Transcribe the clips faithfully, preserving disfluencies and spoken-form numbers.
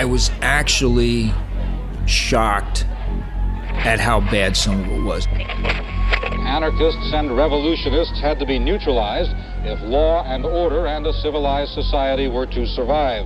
I was actually shocked at how bad some of it was. Anarchists and revolutionists had to be neutralized if law and order and a civilized society were to survive.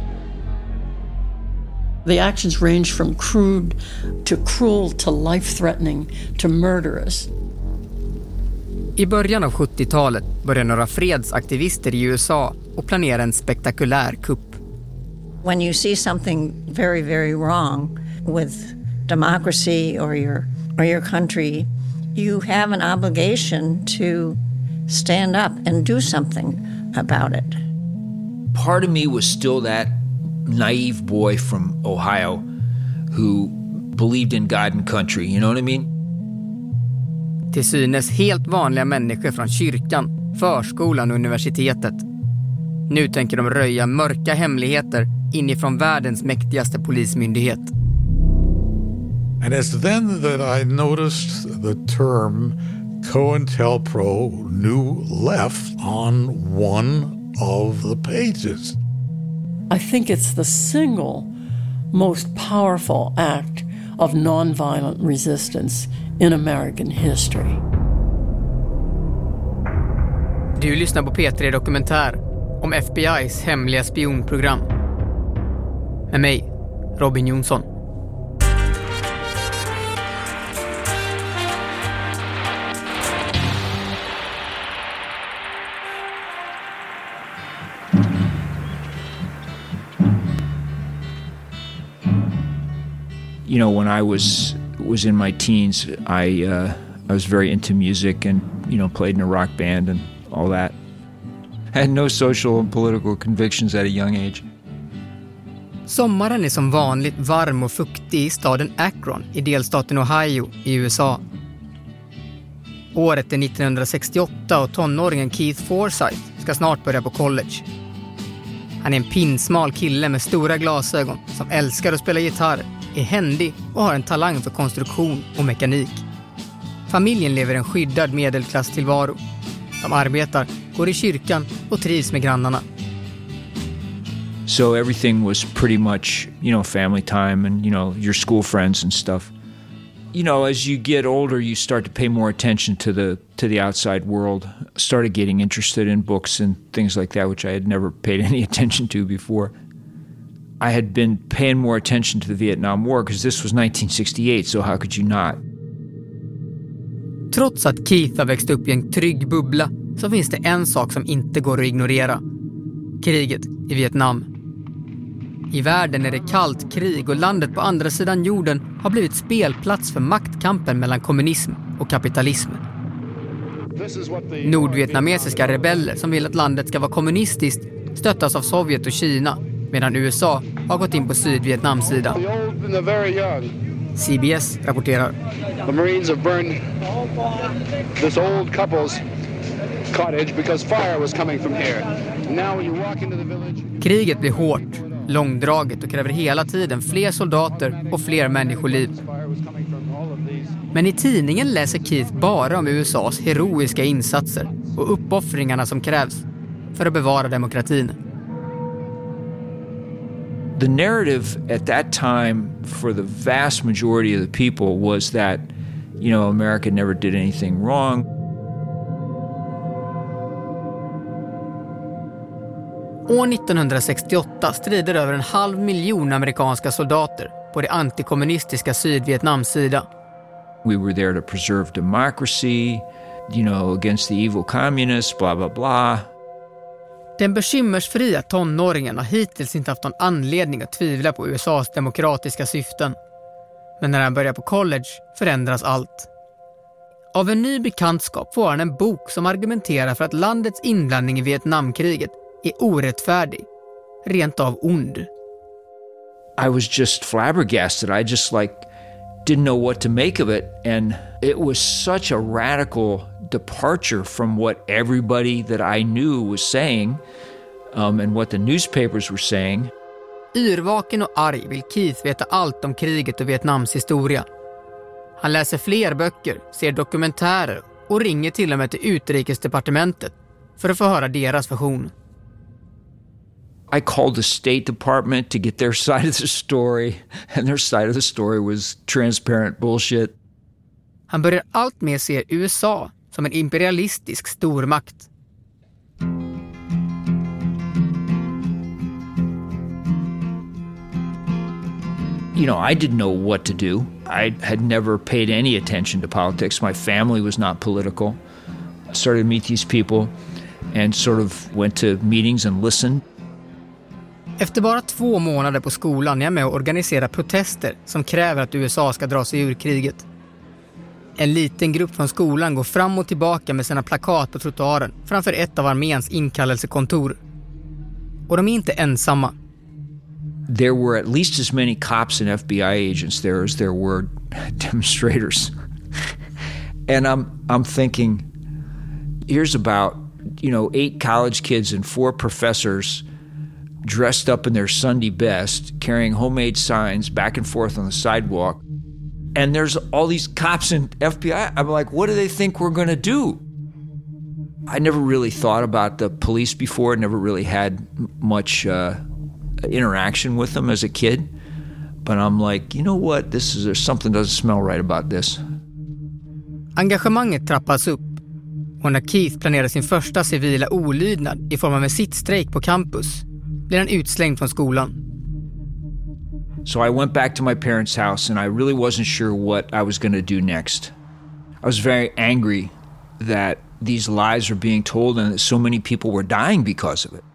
The actions ranged from crude to cruel to life-threatening to murderous. I början av sjuttiotalet började några fredsaktivister i U S A och planera en spektakulär kupp. When you see something very, very wrong with democracy or your or your country, you have an obligation to stand up and do something about it. Part of me was still that naive boy from Ohio who believed in God and country, you know what I mean? Till synes helt vanliga människor från kyrkan, förskolan och universitetet. Nu tänker de röja mörka hemligheter inifrån världens mäktigaste polismyndighet. And it's then that I noticed the term COINTELPRO New Left on one of the pages. I think it's the single most powerful act of nonviolent resistance in American history. Du lyssnar på P tre Dokumentär om F B I:s hemliga spionprogram. Med mig, Robin Jonsson. You know, when I was was in my teens, I uh, I was very into music and, you know, played in a rock band and all that. I had no social and political convictions at a young age. Sommaren är som vanligt varm och fuktig i staden Akron i delstaten Ohio i U S A. Året är nittonhundrasextioåtta och tonåringen Keith Forsyth ska snart börja på college. Han är en pinsmal kille med stora glasögon som älskar att spela gitarr, är händig och har en talang för konstruktion och mekanik. Familjen lever en skyddad medelklasstillvaro. De arbetar, går i kyrkan och trivs med grannarna. So everything was pretty much, you know, family time and, you know, your school friends and stuff. You know, as you get older, you start to pay more attention to the to the outside world. Started getting interested in books and things like that, which I had never paid any attention to before. I had been paying more attention to the Vietnam War because this was nineteen sixty-eight, so how could you not? Trots att Keith har växt upp i en trygg bubbla så finns det en sak som inte går att ignorera. Kriget i Vietnam. I världen är det kallt krig och landet på andra sidan jorden har blivit spelplats för maktkampen mellan kommunism och kapitalism. Nordvietnamesiska rebeller som vill att landet ska vara kommunistiskt stöttas av Sovjet och Kina, medan U S A har gått in på Sydvietnams sida. C B S rapporterar. The Marines have burned this old couple's cottage because fire was coming from here. Now when you walk into the village. Kriget blir hårt, långdraget och kräver hela tiden fler soldater och fler människoliv. Men i tidningen läser Keith bara om U S A:s heroiska insatser och uppoffringarna som krävs för att bevara demokratin. The narrative at that time for the vast majority of the people was that, you know, America never did anything wrong. År nittonhundrasextioåtta strider över en halv miljon amerikanska soldater på det antikommunistiska Sydvietnams sida. We were there to preserve democracy, you know, against the evil communists, blah, blah, blah. Den bekymmersfria tonåringen har hittills inte haft någon anledning att tvivla på U S A:s demokratiska syften. Men när han börjar på college förändras allt. Av en ny bekantskap får han en bok som argumenterar för att landets inblandning i Vietnamkriget är orättfärdig, rent av ond. I was just flabbergasted. I just like didn't know what to make of it, and it was such a radical departure from what everybody that I knew was saying, um, and what the newspapers were saying. Yrvaken och arg vill Keith veta allt om kriget och Vietnams historia. Han läser fler böcker, ser dokumentärer och ringer till och med till utrikesdepartementet för att få höra deras version. I called the State Department to get their side of the story, and their side of the story was transparent bullshit. Han börjar allt mer se U S A som en imperialistisk stormakt. You know, I didn't know what to do. I had never paid any attention to politics. My family was not political. I started to meet these people and sort of went to meetings and listened. Efter bara två månader på skolan är jag med och organiserar protester som kräver att U S A ska dra sig ur kriget. En liten grupp från skolan går fram och tillbaka med sina plakat på trottoaren framför ett av arméns inkallelsekontor. Och de är inte ensamma. There were at least as many cops and F B I agents there as there were demonstrators. And I'm I'm thinking, here's about, you know, eight college kids and four professors dressed up in their Sunday best, carrying homemade signs back and forth on the sidewalk. And there's all these cops and F B I. I'm like, what do they think we're going to do? I never really thought about the police before. Never really had much uh, interaction with them as a kid. But I'm like, you know what? This is, there's something doesn't smell right about this. Engagemanget trappas upp. Och när Keith planerar sin första civila olydnad i form av en sittstrejk på campus blir han utslängd från skolan. So I went back to my parents' house and I really wasn't sure what I was going to do next. I was very angry that these lies were being told and that so many people were dying because of it.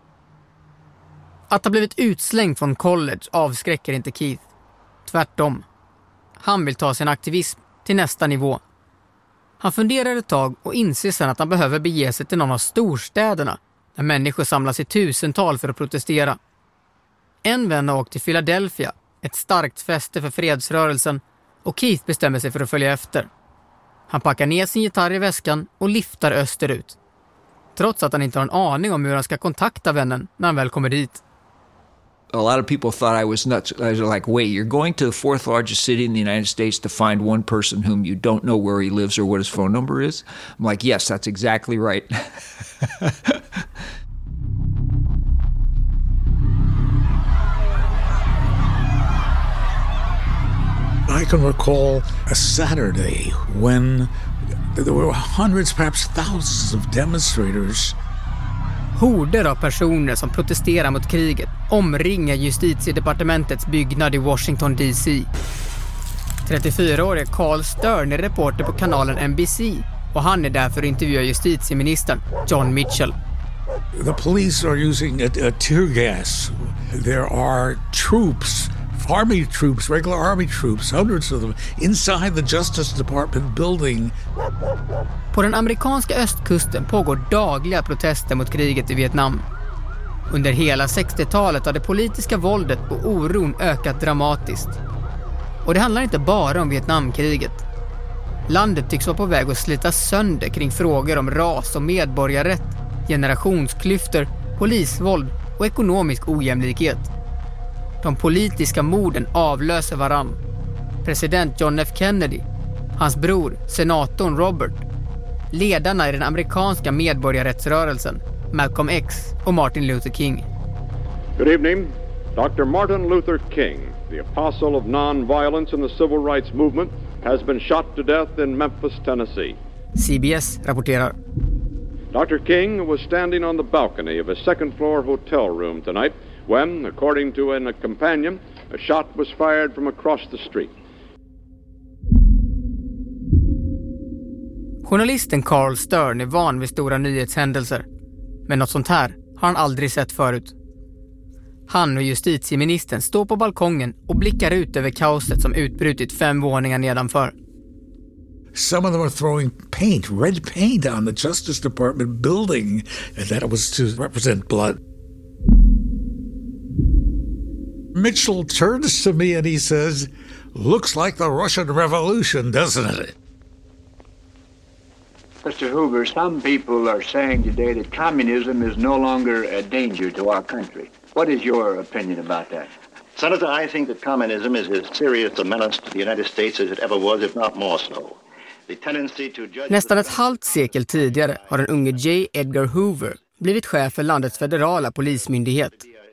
Att ha blivit utslängd från college avskräcker inte Keith. Tvärtom. Han vill ta sin aktivism till nästa nivå. Han funderar ett tag och inser sen att han behöver bege sig till någon av storstäderna där människor samlas i tusental för att protestera. En vän har åkt till Philadelphia, ett starkt fäste för fredsrörelsen, och Keith bestämmer sig för att följa efter. Han packar ner sin gitarr i väskan och liftar österut. Trots att han inte har en aning om hur han ska kontakta vännen när han väl kommer dit. A lot of people thought I was nuts. I was like, wait, you're going to the fourth largest city in the United States to find one person whom you don't know where he lives or what his phone number is? I'm like, yes, that's exactly right. I can recall a Saturday when there were hundreds, perhaps thousands of demonstrators. Horder av personer som protesterar mot kriget omringar justitiedepartementets byggnad i Washington D C. trettiofyraårige Carl Stern är reporter på kanalen N B C och han är där för att intervjua justitieministern John Mitchell. The police are using a, a tear gas. There are troops, army troops, regular army troops, hundreds of them, inside the Justice Department building. På den amerikanska östkusten pågår dagliga protester mot kriget i Vietnam. Under hela sextiotalet har det politiska våldet och oron ökat dramatiskt. Och det handlar inte bara om Vietnamkriget. Landet tycks vara på väg att slitas sönder kring frågor om ras och medborgarrätt, generationsklyftor, polisvåld och ekonomisk ojämlikhet. De politiska morden avlöser varann. President John F. Kennedy, hans bror, senatorn Robert, ledarna i den amerikanska medborgarrättsrörelsen, Malcolm X och Martin Luther King. Good evening. Doctor Martin Luther King, the apostle of non-violence in the civil rights movement, has been shot to death in Memphis, Tennessee. C B S rapporterar. Doctor King was standing on the balcony of a second-floor hotel room tonight when, according to a companion, a shot was fired from across the street. Journalisten Carl Stern är van vid stora nyhetshändelser. Men något sånt här har han aldrig sett förut. Han och justitieministern står på balkongen och blickar ut över kaoset som utbrutit fem våningar nedanför. Some of them were throwing paint, red paint on the Justice Department building, and that was to represent blood. Mitchell turns to me and he says, "Looks like the Russian Revolution, doesn't it?" Mister Hoover, some people are saying today that communism is no longer a danger to our country. What is your opinion about that? Senator, I think that communism is as serious a menace to the United States as it ever was, if not more so. The tendency to judge... Nästan ett halvt sekel tidigare har den unge J. Edgar Hoover blivit chef för landets federala polismyndighet.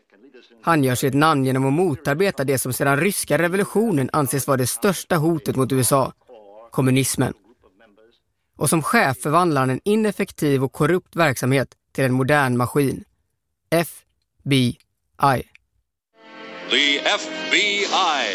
Han gör sitt namn genom att motarbeta det som sedan ryska revolutionen anses vara det största hotet mot U S A, kommunismen. Och som chef förvandlar han en ineffektiv och korrupt verksamhet till en modern maskin. F B I. The F B I.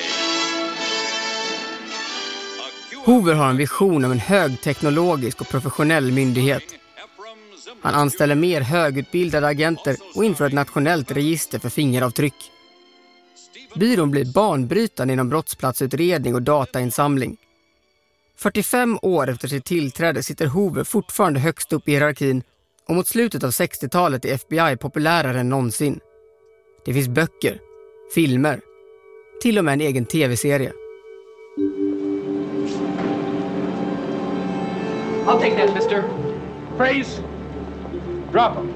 Hoover har en vision om en högteknologisk och professionell myndighet. Han anställer mer högutbildade agenter och inför ett nationellt register för fingeravtryck. Byrån blir banbrytande inom brottsplatsutredning och datainsamling. fyrtiofem år efter sitt tillträde sitter Hoover fortfarande högst upp i hierarkin och mot slutet av sextiotalet är F B I populärare än någonsin. Det finns böcker, filmer, till och med en egen tv-serie. I'll take that, mister. Freeze. Drop him.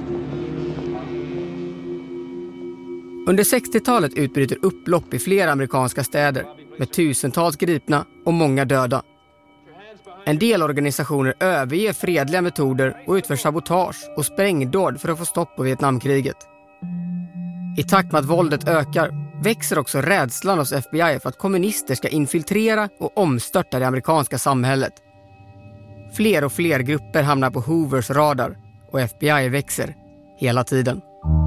Under sextiotalet utbryter upplopp i flera amerikanska städer med tusentals gripna och många döda. En del organisationer överger fredliga metoder och utför sabotage och sprängdåd för att få stopp på Vietnamkriget. I takt med att våldet ökar växer också rädslan hos F B I för att kommunister ska infiltrera och omstörta det amerikanska samhället. Fler och fler grupper hamnar på Hoovers radar och F B I växer hela tiden.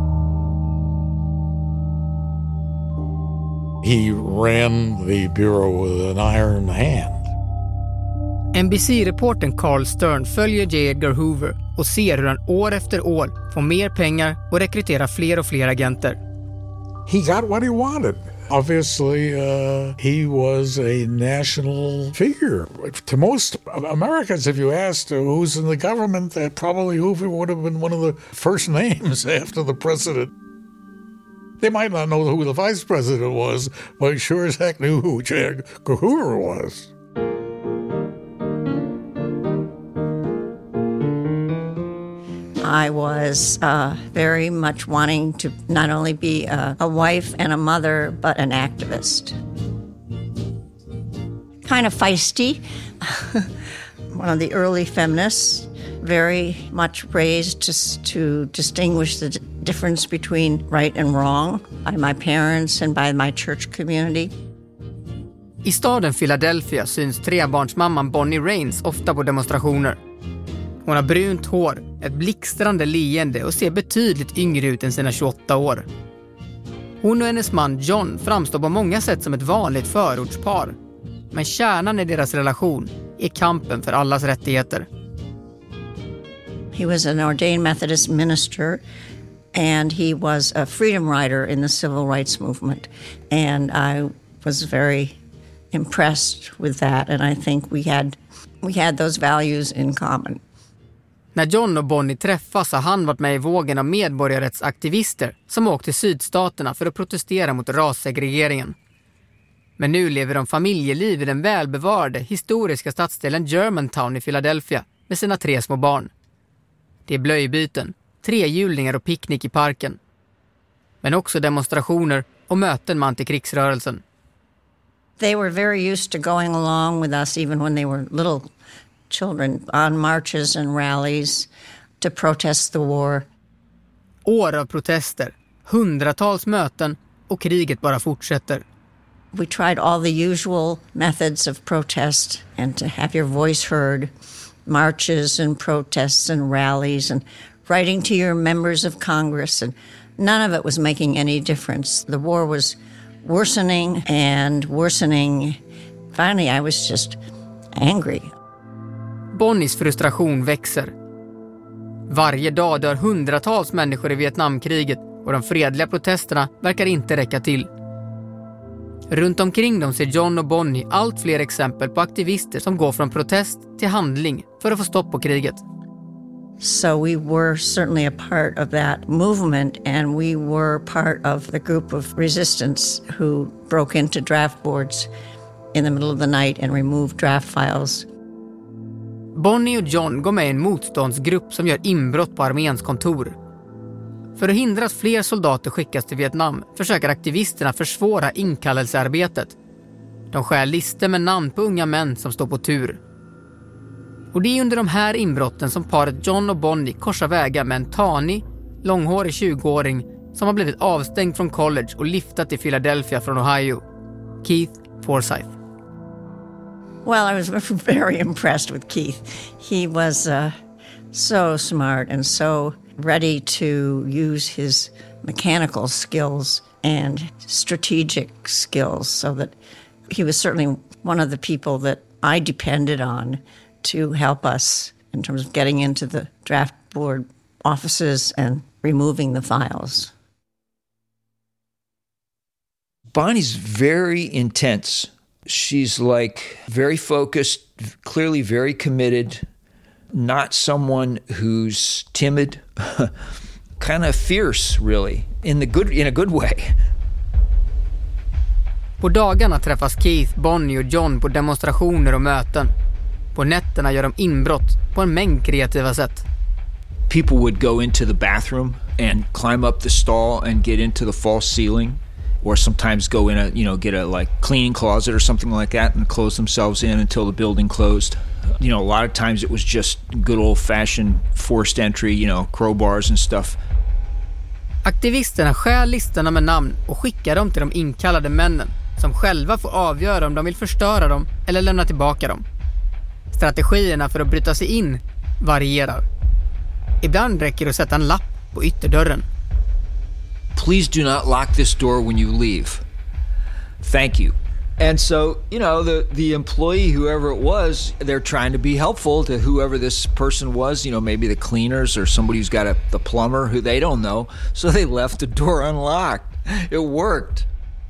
He ran the bureau with an iron hand. N B C-reportern Carl Stern följer J. Edgar Hoover och ser hur han år efter år får mer pengar och rekryterar fler och fler agenter. He got what he wanted. Obviously, uh, he was a national figure. To most Americans, if you asked who's in the government, uh, probably Hoover would have been one of the first names after the president. They might not know who the vice president was, but sure as heck knew who J. Edgar Hoover was. I was uh, very much wanting to not only be a, a wife and a mother, but an activist. Kind of feisty. One of the early feminists, very much raised to, to distinguish the d- difference between right and wrong by my parents and by my church community. I staden Philadelphia syns trebarnsmamman Bonnie Raines ofta på demonstrationer. Hon har brunt hår, ett blixtrande leende och ser betydligt yngre ut än sina tjugoåtta år. Hon och hennes man John framstår på många sätt som ett vanligt förortspar. Men kärnan i deras relation är kampen för allas rättigheter. He was an ordained Methodist minister and he was a freedom rider in the civil rights movement. And I was very impressed with that, and I think we had we had those values in common. När John och Bonnie träffas har han varit med i vågen av medborgarrättsaktivister som åkt till sydstaterna för att protestera mot rassegregeringen. Men nu lever de familjeliv i den välbevarade historiska stadsdelen Germantown i Philadelphia med sina tre små barn. Det är blöjbyten, trehjulningar och picknick i parken. Men också demonstrationer och möten med antikrigsrörelsen. They were very used to going along with us even when they were little children on marches and rallies to protest the war. År av protester, hundratals möten och kriget bara fortsätter. We tried all the usual methods of protest and to have your voice heard, marches and protests and rallies and writing to your members of Congress, and none of it was making any difference. The war was worsening and worsening. Finally, I was just angry. Bonnies frustration växer. Varje dag dör hundratals människor i Vietnamkriget och de fredliga protesterna verkar inte räcka till. Runt omkring dem ser John och Bonnie allt fler exempel på aktivister som går från protest till handling för att få stopp på kriget. So we were certainly a part of that movement, and we were part of the group of resistance who broke into draft boards in the middle of the night and removed draft files. Bonnie och John går med i en motståndsgrupp som gör inbrott på arméns kontor. För att hindra att fler soldater skickas till Vietnam försöker aktivisterna försvåra inkallelsearbetet. De skär listor med namn på unga män som står på tur. Och det är under de här inbrotten som paret John och Bonnie korsar vägar med en tanig, långhårig tjugoåring som har blivit avstängd från college och lyftat till Philadelphia från Ohio. Keith Forsyth. Well, I was very impressed with Keith. He was uh, so smart and so ready to use his mechanical skills and strategic skills, so that he was certainly one of the people that I depended on to help us in terms of getting into the draft board offices and removing the files. Bonnie's very intense. She's like very focused, clearly very committed, not someone who's timid, kind of fierce really, in the good in a good way. På dagarna träffas Keith, Bonnie och John på demonstrationer och möten. På nätterna gör de inbrott på en mängd kreativa sätt. People would go into the bathroom and climb up the stall and get into the false ceiling, or sometimes go in a, you know, get a like cleaning closet or something like that and close themselves in until the building closed. You know, a lot of times it was just good old-fashioned forced entry, you know, crowbars and stuff. Aktivisterna skär listorna med namn och skickar dem till de inkallade männen, som själva får avgöra om de vill förstöra dem eller lämna tillbaka dem. Strategierna för att bryta sig in varierar. Ibland räcker det att sätta en lapp på ytterdörren. Please do not lock this door when you leave. Thank you. And so, you know, the, the employee, whoever it was, they're trying to be helpful to whoever this person was, you know, maybe the cleaners or somebody who's got a, the plumber who they don't know. So they left the door unlocked. It worked.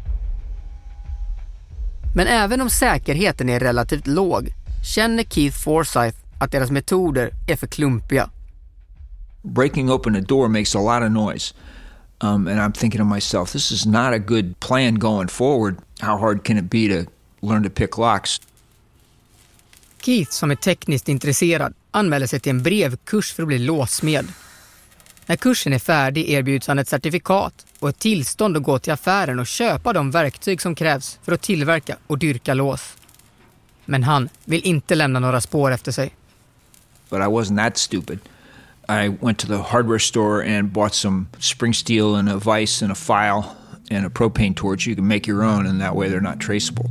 Men även om säkerheten är relativt låg, känner Keith Forsyth att deras metoder är för klumpiga. Breaking open a door makes a lot of noise. Um, and I'm thinking to myself, this is not a good plan going forward. How hard can it be to learn to pick locks? Keith, som är tekniskt intresserad, anmäler sig till en brevkurs för att bli låsmed. När kursen är färdig erbjuds han ett certifikat och ett tillstånd att gå till affären och köpa de verktyg som krävs för att tillverka och dyrka lås. Men han vill inte lämna några spår efter sig. But I wasn't that stupid. I went to the hardware store and bought some spring steel and a vise and a file and a propane torch. You can make your own, and that way they're not traceable.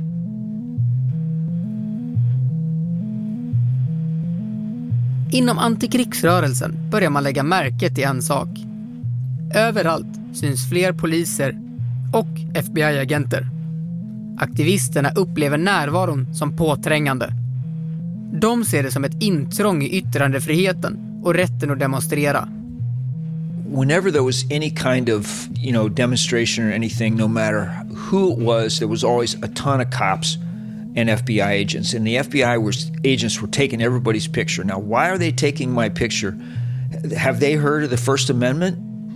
Inom antikrigsrörelsen börjar man lägga märke till en sak. Överallt syns fler poliser och F B I-agenter. Aktivisterna upplever närvaron som påträngande. De ser det som ett intrång i yttrandefriheten och rätten att demonstrera. Whenever there was any kind of, you know, demonstration or anything, no matter who it was, there was always a ton of cops and F B I agents. And the F B I was, agents were taking everybody's picture. Now, why are they taking my picture? Have they heard of the First Amendment?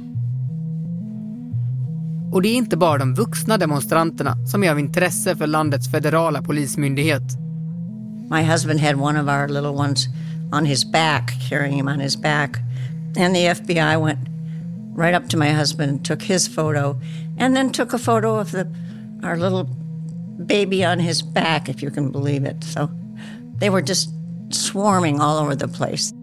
Och det är inte bara de vuxna demonstranterna som är av intresse för landets federala polismyndighet. My husband had one of our little ones on his back, carrying him on his back. And the F B I went right up to my husband and took his photo, and then took a photo of the our little baby on his back, if you can believe it. So they were just swarming all over the place.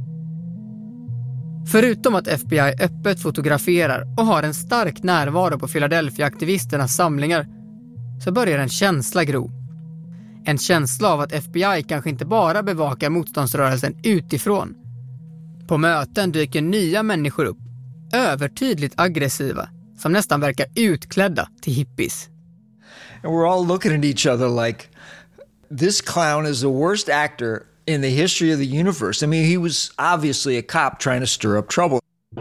Förutom att F B I öppet fotograferar och har en stark närvaro på Philadelphia-aktivisternas samlingar, så börjar en känsla gro. En känsla av att F B I kanske inte bara bevakar motståndsrörelsen utifrån. På möten dyker nya människor upp, övertydligt aggressiva, som nästan verkar utklädda till hippies. And we're all looking at each other like, this clown is the worst actor in the history of the universe. I mean, he was obviously a cop trying to stir up trouble.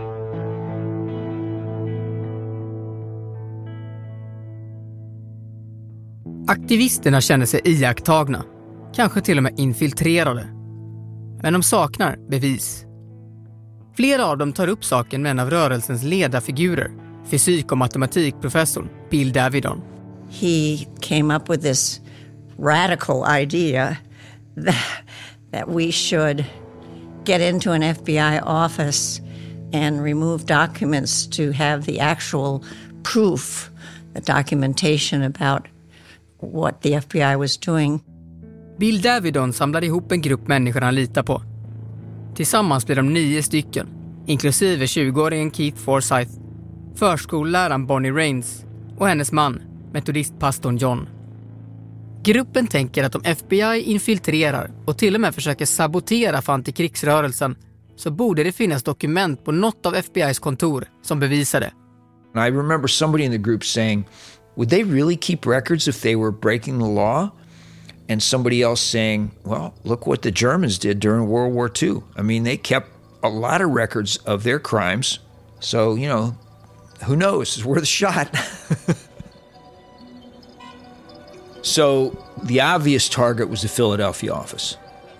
Aktivisterna känner sig iakttagna, kanske till och med infiltrerade. Men de saknar bevis. Flera av dem tar upp saken med en av rörelsens ledarfigurer, fysik- och matematikprofessorn Bill Davidon. He came up with this radical idea that, that we should get into an F B I office and remove documents to have the actual proof, the documentation about what the F B I was doing. Bill Davidon samlade ihop en grupp människor han litar på. Tillsammans blir de nio stycken, inklusive tjugoåringen Keith Forsyth, förskolläraren Bonnie Rains och hennes man, metodistpastorn John. Gruppen tänker att om F B I infiltrerar och till och med försöker sabotera för antikrigsrörelsen så borde det finnas dokument på något av F B I:s kontor som bevisar det. I remember somebody in the group saying, would they really keep records if they were breaking the law? And somebody else saying, well, look what the Germans did during World War Two. I mean, they kept a lot of records of their crimes. So, you know, who knows? It's worth a shot. So the obvious target was the Philadelphia office.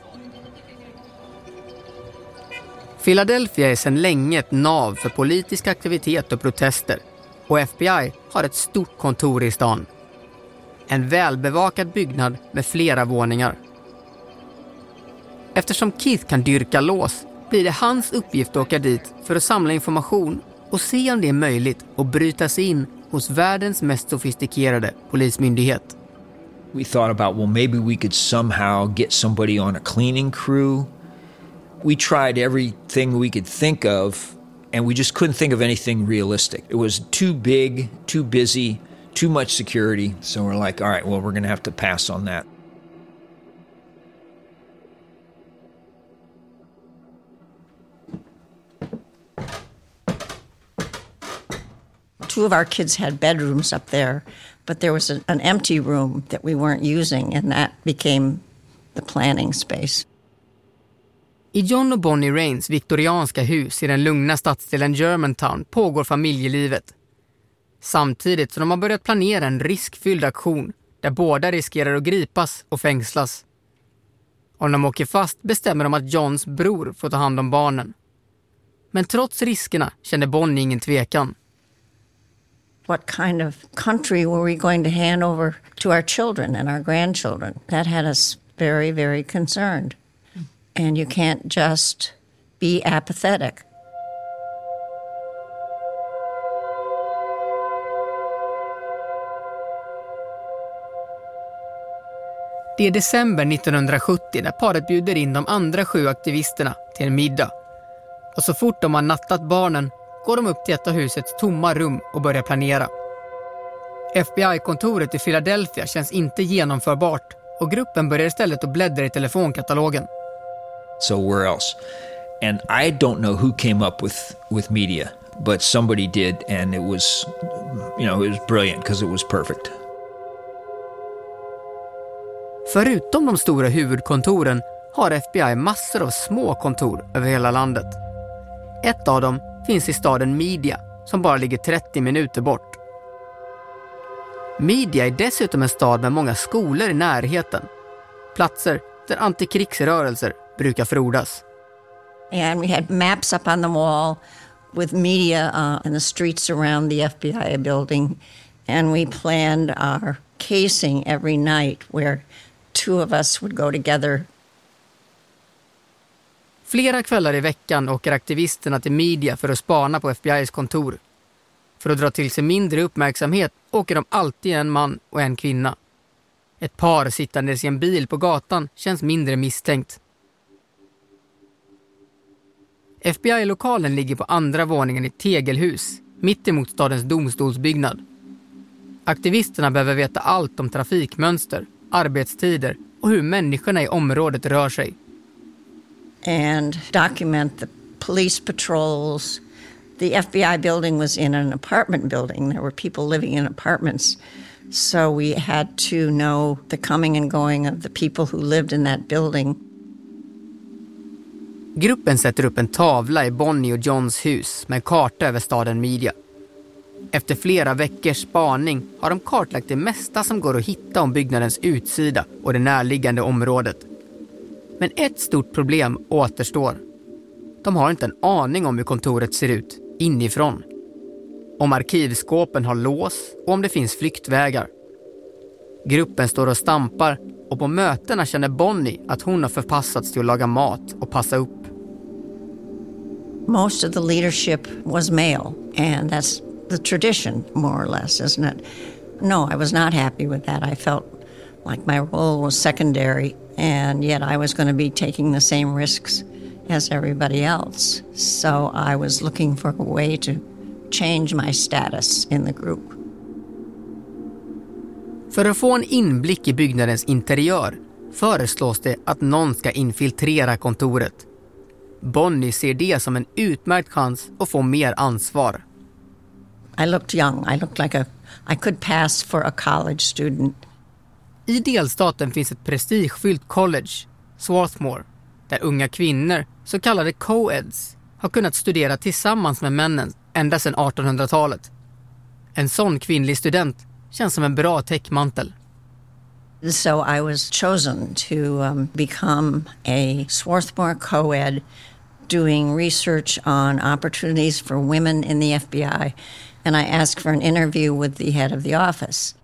Philadelphia är sedan länge ett nav för politisk aktivitet och protester. Och F B I har ett stort kontor i stan. En välbevakad byggnad med flera våningar. Eftersom Keith kan dyrka lås blir det hans uppgift att åka dit för att samla information och se om det är möjligt att bryta sig in hos världens mest sofistikerade polismyndighet. We thought about, well, maybe we could somehow get somebody on a cleaning crew. We tried everything we could think of, and we just couldn't think of anything realistic. It was too big, too busy, too much security. So we're like, all right, well, we're going to have to pass on that. Two of our kids had bedrooms up there, but there was a, an empty room that we weren't using, and that became the planning space. I John och Bonnie Rains viktorianska hus i den lugna stadsdelen Germantown pågår familjelivet. Samtidigt som de har börjat planera en riskfylld aktion där båda riskerar att gripas och fängslas. Om de åker fast bestämmer de att Johns bror får ta hand om barnen. Men trots riskerna känner Bonnie ingen tvekan. What kind of country were we going to hand over to our children and our grandchildren? That had us very, very concerned. And you can't just be apathetic. Det är december nittonhundrasjuttio när paret bjuder in de andra sju aktivisterna till en middag. Och så fort de har nattat barnen går de upp till ett av husets tomma rum och börjar planera. F B I-kontoret i Philadelphia känns inte genomförbart och gruppen börjar istället att bläddra i telefonkatalogen. So where else? And I don't know who came up with, with media, but somebody did, and it was, you know, it was brilliant because it was perfect. Förutom de stora huvudkontoren har F B I massor av små kontor över hela landet. Ett av dem finns i staden Media som bara ligger trettio minuter bort. Media är dessutom en stad med många skolor i närheten. Platser där antikrigsrörelser brukar frodas. And we had maps up on the wall with media uh, in the streets around the F B I building. And we planned our casing every night where two of us would go together. Flera kvällar i veckan åker aktivisterna till Media för att spana på F B I:s kontor. För att dra till sig mindre uppmärksamhet åker de alltid en man och en kvinna. Ett par sittandes i en bil på gatan känns mindre misstänkt. F B I-lokalen ligger på andra våningen i ett tegelhus, mitt emot stadens domstolsbyggnad. Aktivisterna behöver veta allt om trafikmönster, arbetstider och hur människorna i området rör sig. And document the police patrols. The F B I building was in an apartment building. There were people living in apartments. So we had to know the coming and going of the people who lived in that building. Gruppen sätter upp en tavla i Bonnie och Johns hus med en karta över staden Media. Efter flera veckors spaning har de kartlagt det mesta som går att hitta om byggnadens utsida och det närliggande området. Men ett stort problem återstår. De har inte en aning om hur kontoret ser ut inifrån. Om arkivskåpen har lås och om det finns flyktvägar. Gruppen står och stampar och på mötena känner Bonnie att hon har förpassats till att laga mat och passa upp. Most of the leadership was male, and that's the tradition, more or less, isn't it? No, I was not happy with that. I felt like my role was secondary, and yet I was going to be taking the same risks as everybody else. So I was looking for a way to change my status in the group. För att få en inblick i byggnadens interiör föreslås det att någon ska infiltrera kontoret. Bonnie ser det som en utmärkt chans att få mer ansvar. I looked young. I looked like a I could pass for a college student. I delstaten finns ett prestigefyllt college, Swarthmore, där unga kvinnor, så kallade co-eds, har kunnat studera tillsammans med männen ända sedan artonhundratalet. En sån kvinnlig student känns som en bra täckmantel. So I was chosen to um, become a Swarthmore co-ed doing research on opportunities for women in the F B I, and I asked for an interview with the head of the office.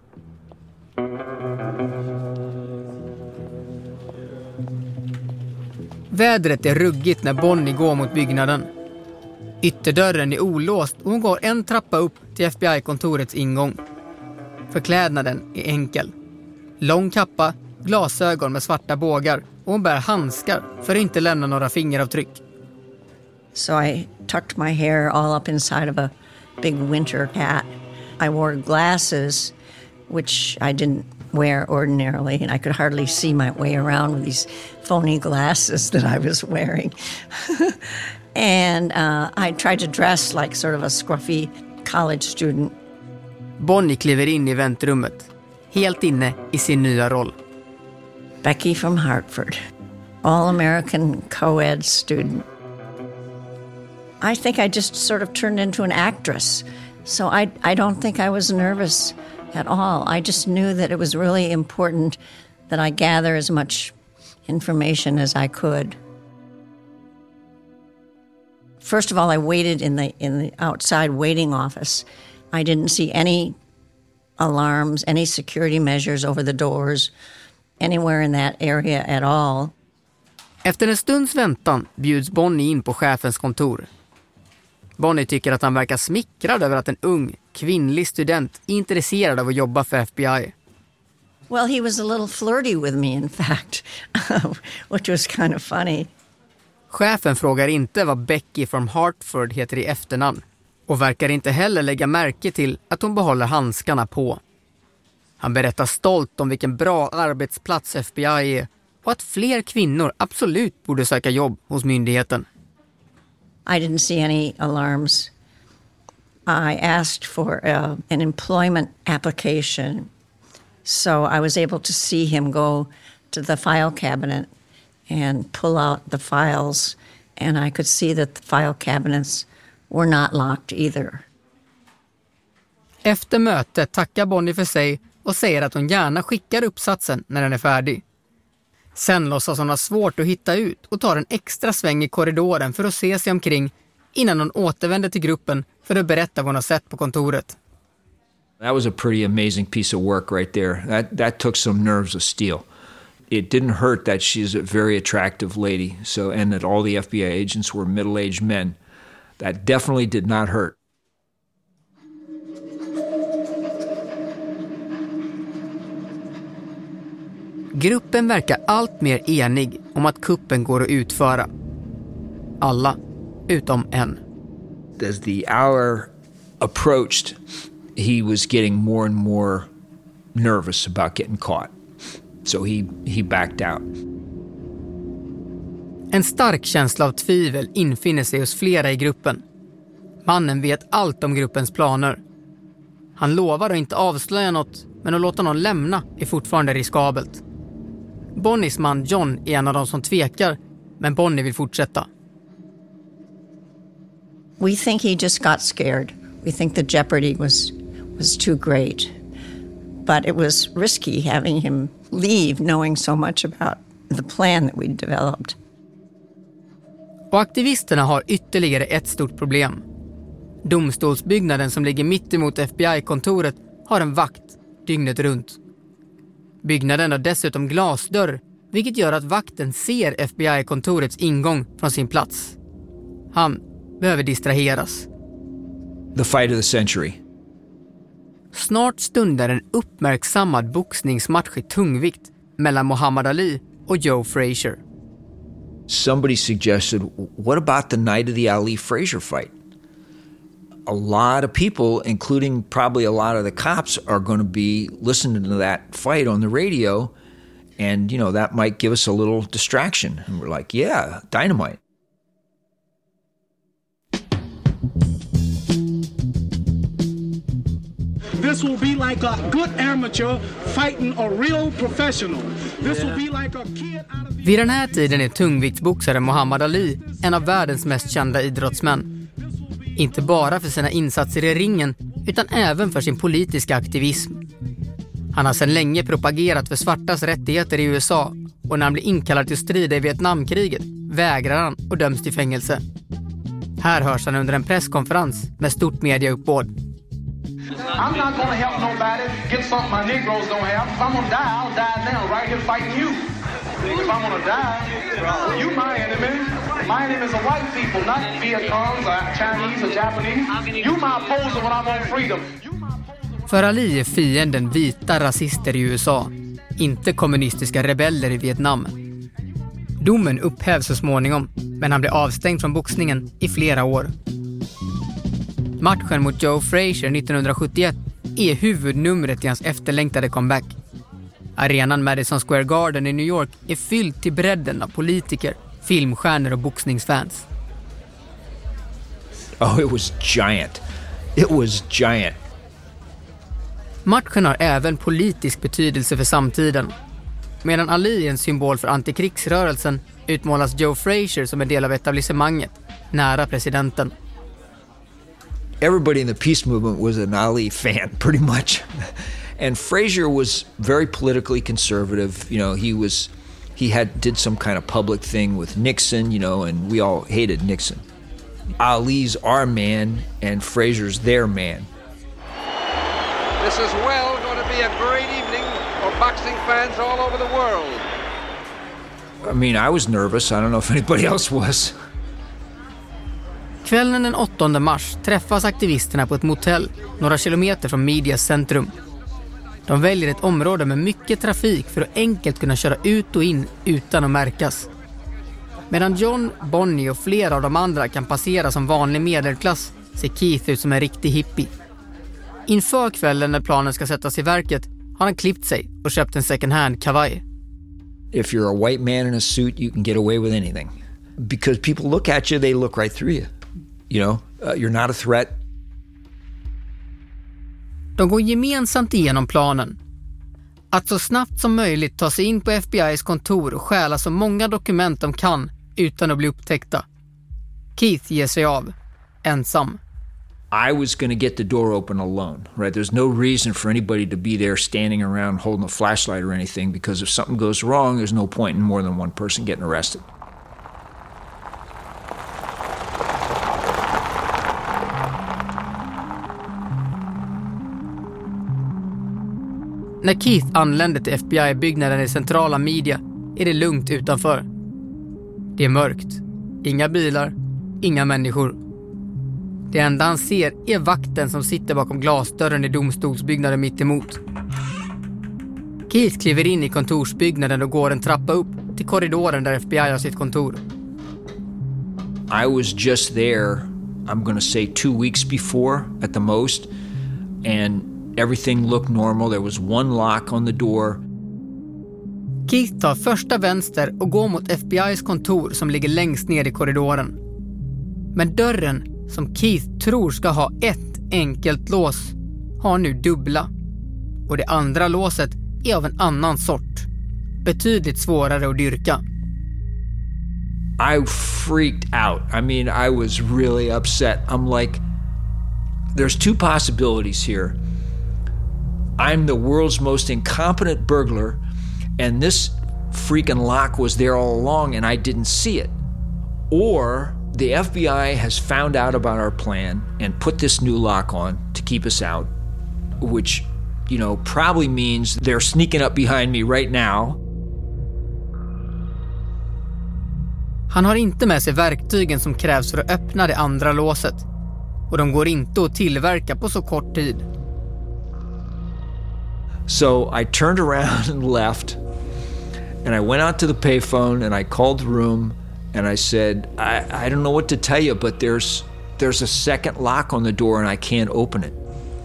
Vädret är ruggigt när Bonnie går mot byggnaden. Ytterdörren är olåst och hon går en trappa upp till F B I-kontorets ingång. Förklädnaden är enkel. Lång kappa, glasögon med svarta bågar och hon bär handskar för att inte lämna några fingeravtryck. So I tucked my hair all up inside of a big winter hat. I wore glasses, which I didn't wear ordinarily, and I could hardly see my way around with these phony glasses that I was wearing. And uh, I tried to dress like sort of a scruffy college student. Bonnie kliver in i väntrummet, helt inne i sin nya roll. Becky from Hartford, all-American co-ed student. I think I just sort of turned into an actress. So I, I don't think I was nervous at all. I just knew that it was really important that I gather as much information as I could. First of all, I waited in the in the outside waiting office. I didn't see any alarms, any security measures over the doors, anywhere in that area at all. Efter en stunds väntan bjuds Bonnie in på chefens kontor. Bonnie tycker att han verkar smickrad över att en ung, kvinnlig student är intresserad av att jobba för F B I. Well, he was a little flirty with me, in fact, which was kind of funny. Chefen frågar inte vad Becky from Hartford heter i efternamn och verkar inte heller lägga märke till att hon behåller handskarna på. Han berättar stolt om vilken bra arbetsplats F B I är och att fler kvinnor absolut borde söka jobb hos myndigheten. I didn't see any alarms. I asked for uh, an employment application, so I was able to see him go to the file cabinet and pull out the files, and I could see that the file cabinets were not locked either. Efter mötet tackar Bonnie för sig och säger att hon gärna skickar uppsatsen när den är färdig. Sen låtsas hon ha svårt att hitta ut och tar en extra sväng i korridoren för att se sig omkring innan hon återvänder till gruppen för att berätta vad hon har sett på kontoret. That was a pretty amazing piece of work right there. That that took some nerves of steel. It didn't hurt that she's a very attractive lady, so and that all the F B I agents were middle-aged men. That definitely did not hurt. Gruppen verkar allt mer enig om att kuppen går att utföra. Alla, utom en. As the hour approached, he was getting more and more nervous about getting caught. So he, he backed out. En stark känsla av tvivel infinner sig hos flera i gruppen. Mannen vet allt om gruppens planer. Han lovar att inte avslöja något, men att låta någon lämna är fortfarande riskabelt. Bonnies man John är en av de som tvekar, men Bonnie vill fortsätta. We think he just got scared. We think the jeopardy was was too great. But it was risky having him leave knowing so much about the plan that we developed. Och aktivisterna har ytterligare ett stort problem. Domstolsbyggnaden som ligger mitt emot F B I-kontoret har en vakt dygnet runt. Byggnaden har dessutom glasdörr, vilket gör att vakten ser F B I-kontorets ingång från sin plats. Han behöver distraheras. The fight of the century. Snart stundar en uppmärksammad boxningsmatch i tungvikt mellan Muhammad Ali och Joe Frazier. Somebody suggested, what about the night of the Ali-Frazier fight? a lot of people, including probably a lot of the cops, are going to be listening to that fight on the radio. And, you know, that might give us a little distraction. And we're like, yeah, dynamite. This will be like a good amateur fighting a real professional. This will be like a kid out of... Vid den här tiden är tungviktsboxaren Muhammad Ali en av världens mest kända idrottsmän. Inte bara för sina insatser i ringen, utan även för sin politiska aktivism. Han har sedan länge propagerat för svartas rättigheter i U S A, och när han blir inkallad till strida i Vietnamkriget vägrar han och döms till fängelse. Här hörs han under en presskonferens med stort mediauppbåd. I'm not going to help nobody get something my Negroes don't have. If I'm going to die, I'll die now, right here fighting you. If I'm going to die, you my enemy. My enemy is the white people, not Vietnams or Chinese or Japanese. You my opposer when I want freedom. För Ali är fienden vita rasister i U S A, inte kommunistiska rebeller i Vietnam. Domen upphävs så småningom, men han blir avstängd från boxningen i flera år. Matchen mot Joe Frazier nittonhundrasjuttioett är huvudnumret i hans efterlängtade comeback. Arenan Madison Square Garden i New York är fylld till bredden av politiker, filmstjärnor och boxningsfans. Oh, it was giant. It was giant. Matchen har även politisk betydelse för samtiden. Medan Ali är en symbol för antikrigsrörelsen utmålas Joe Frazier som en del av etablissemanget, nära presidenten. Everybody in the peace movement was an Ali fan, pretty much. And Frazier was very politically conservative. You know, he was, he had did some kind of public thing with Nixon, you know, and we all hated Nixon. Ali's our man, and Frazier's their man. This is well going to be a great evening for boxing fans all over the world. I mean, I was nervous. I don't know if anybody else was. Kvällen den åttonde mars träffas aktivisterna på ett motell några kilometer från medias centrum. De väljer ett område med mycket trafik för att enkelt kunna köra ut och in utan att märkas. Medan John, Bonnie och flera av de andra kan passera som vanlig medelklass ser Keith ut som en riktig hippie. Inför kvällen när planen ska sättas i verket har han klippt sig och köpt en second hand kavaj. If you're a white man in a suit, you can get away with anything. Because people look at you, they look right through you. You know, uh, you're not a threat. De går gemensamt igenom planen. Att så snabbt som möjligt ta sig in på F B I:s kontor och stjäla så många dokument de kan utan att bli upptäckta. Keith ger sig av, ensam. I was going to get the door open alone, right? There's no reason for anybody to be there standing around holding a flashlight or anything, because if something goes wrong, there's no point in more than one person getting arrested. När Keith anländer till F B I-byggnaden i centrala media är det lugnt utanför. Det är mörkt. Inga bilar, inga människor. Det enda han ser är vakten som sitter bakom glasdörren i domstolsbyggnaden mitt emot. Keith kliver in i kontorsbyggnaden och går en trappa upp till korridoren där F B I har sitt kontor. I was just there, I'm going to say two weeks before at the most, and everything looked normal. There was one lock on the door. Keith tar första vänster och går mot F B I:s kontor som ligger längst ner i korridoren. Men dörren, som Keith tror ska ha ett enkelt lås, har nu dubbla. Och det andra låset är av en annan sort. Betydligt svårare att dyrka. I freaked out. I mean, I was really upset. I'm like, there's two possibilities here. I'm the world's most incompetent burglar, and this freaking lock was there all along and I didn't see it. Or the F B I has found out about our plan and put this new lock on to keep us out, which, you know, probably means they're sneaking up behind me right now. Han har inte med sig verktygen som krävs för att öppna det andra låset. Och de går inte att tillverka på så kort tid. So I turned around and left, and I went out to the payphone and I called the room and I said, I, I don't know what to tell you, but there's there's a second lock on the door and I can't open it.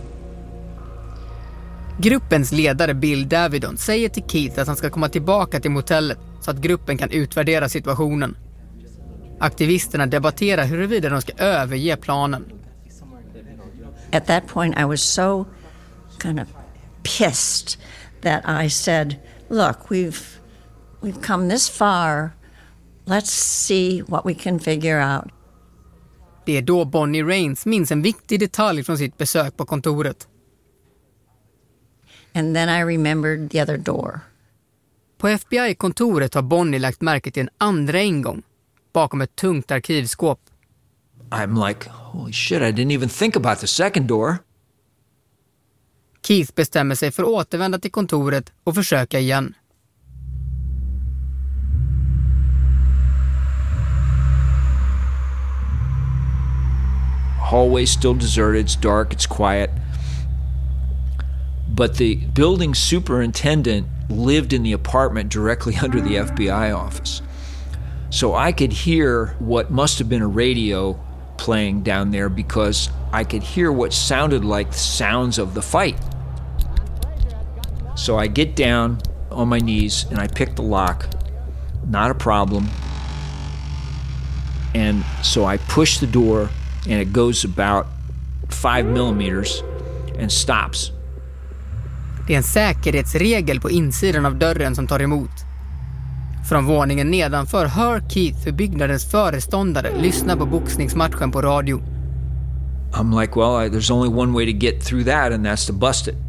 Gruppens ledare Bill Davidon säger till Keith att han ska komma tillbaka till motellet så att gruppen kan utvärdera situationen. Aktivisterna debatterar huruvida de ska överge planen. At that point I was so kind of pissed that I said, look, we've we've come this far. Let's see what we can figure out. Det är då Bonnie Raines minns en viktig detalj från sitt besök på kontoret. And then I remembered the other door. På F B I-kontoret har Bonnie lagt märke till en andra ingång bakom ett tungt arkivskåp. I'm like, holy shit, I didn't even think about the second door. Keith bestämmer sig för att återvända till kontoret och försöka igen. Hallway still deserted, it's dark, it's quiet. But the building superintendent lived in the apartment directly under the F B I office. So I could hear what must have been a radio playing down there because I could hear what sounded like the sounds of the fight. So I get down on my knees and I pick the lock. Not a problem. And so I push the door and it goes about five millimeters and stops. Det är en säkerhetsregel på insidan av dörren som tar emot. Från våningen nedanför hör Keith hur byggnadens föreståndare lyssnar på boxningsmatchen på radio. I'm like, well, I, there's only one way to get through that and that's to bust it.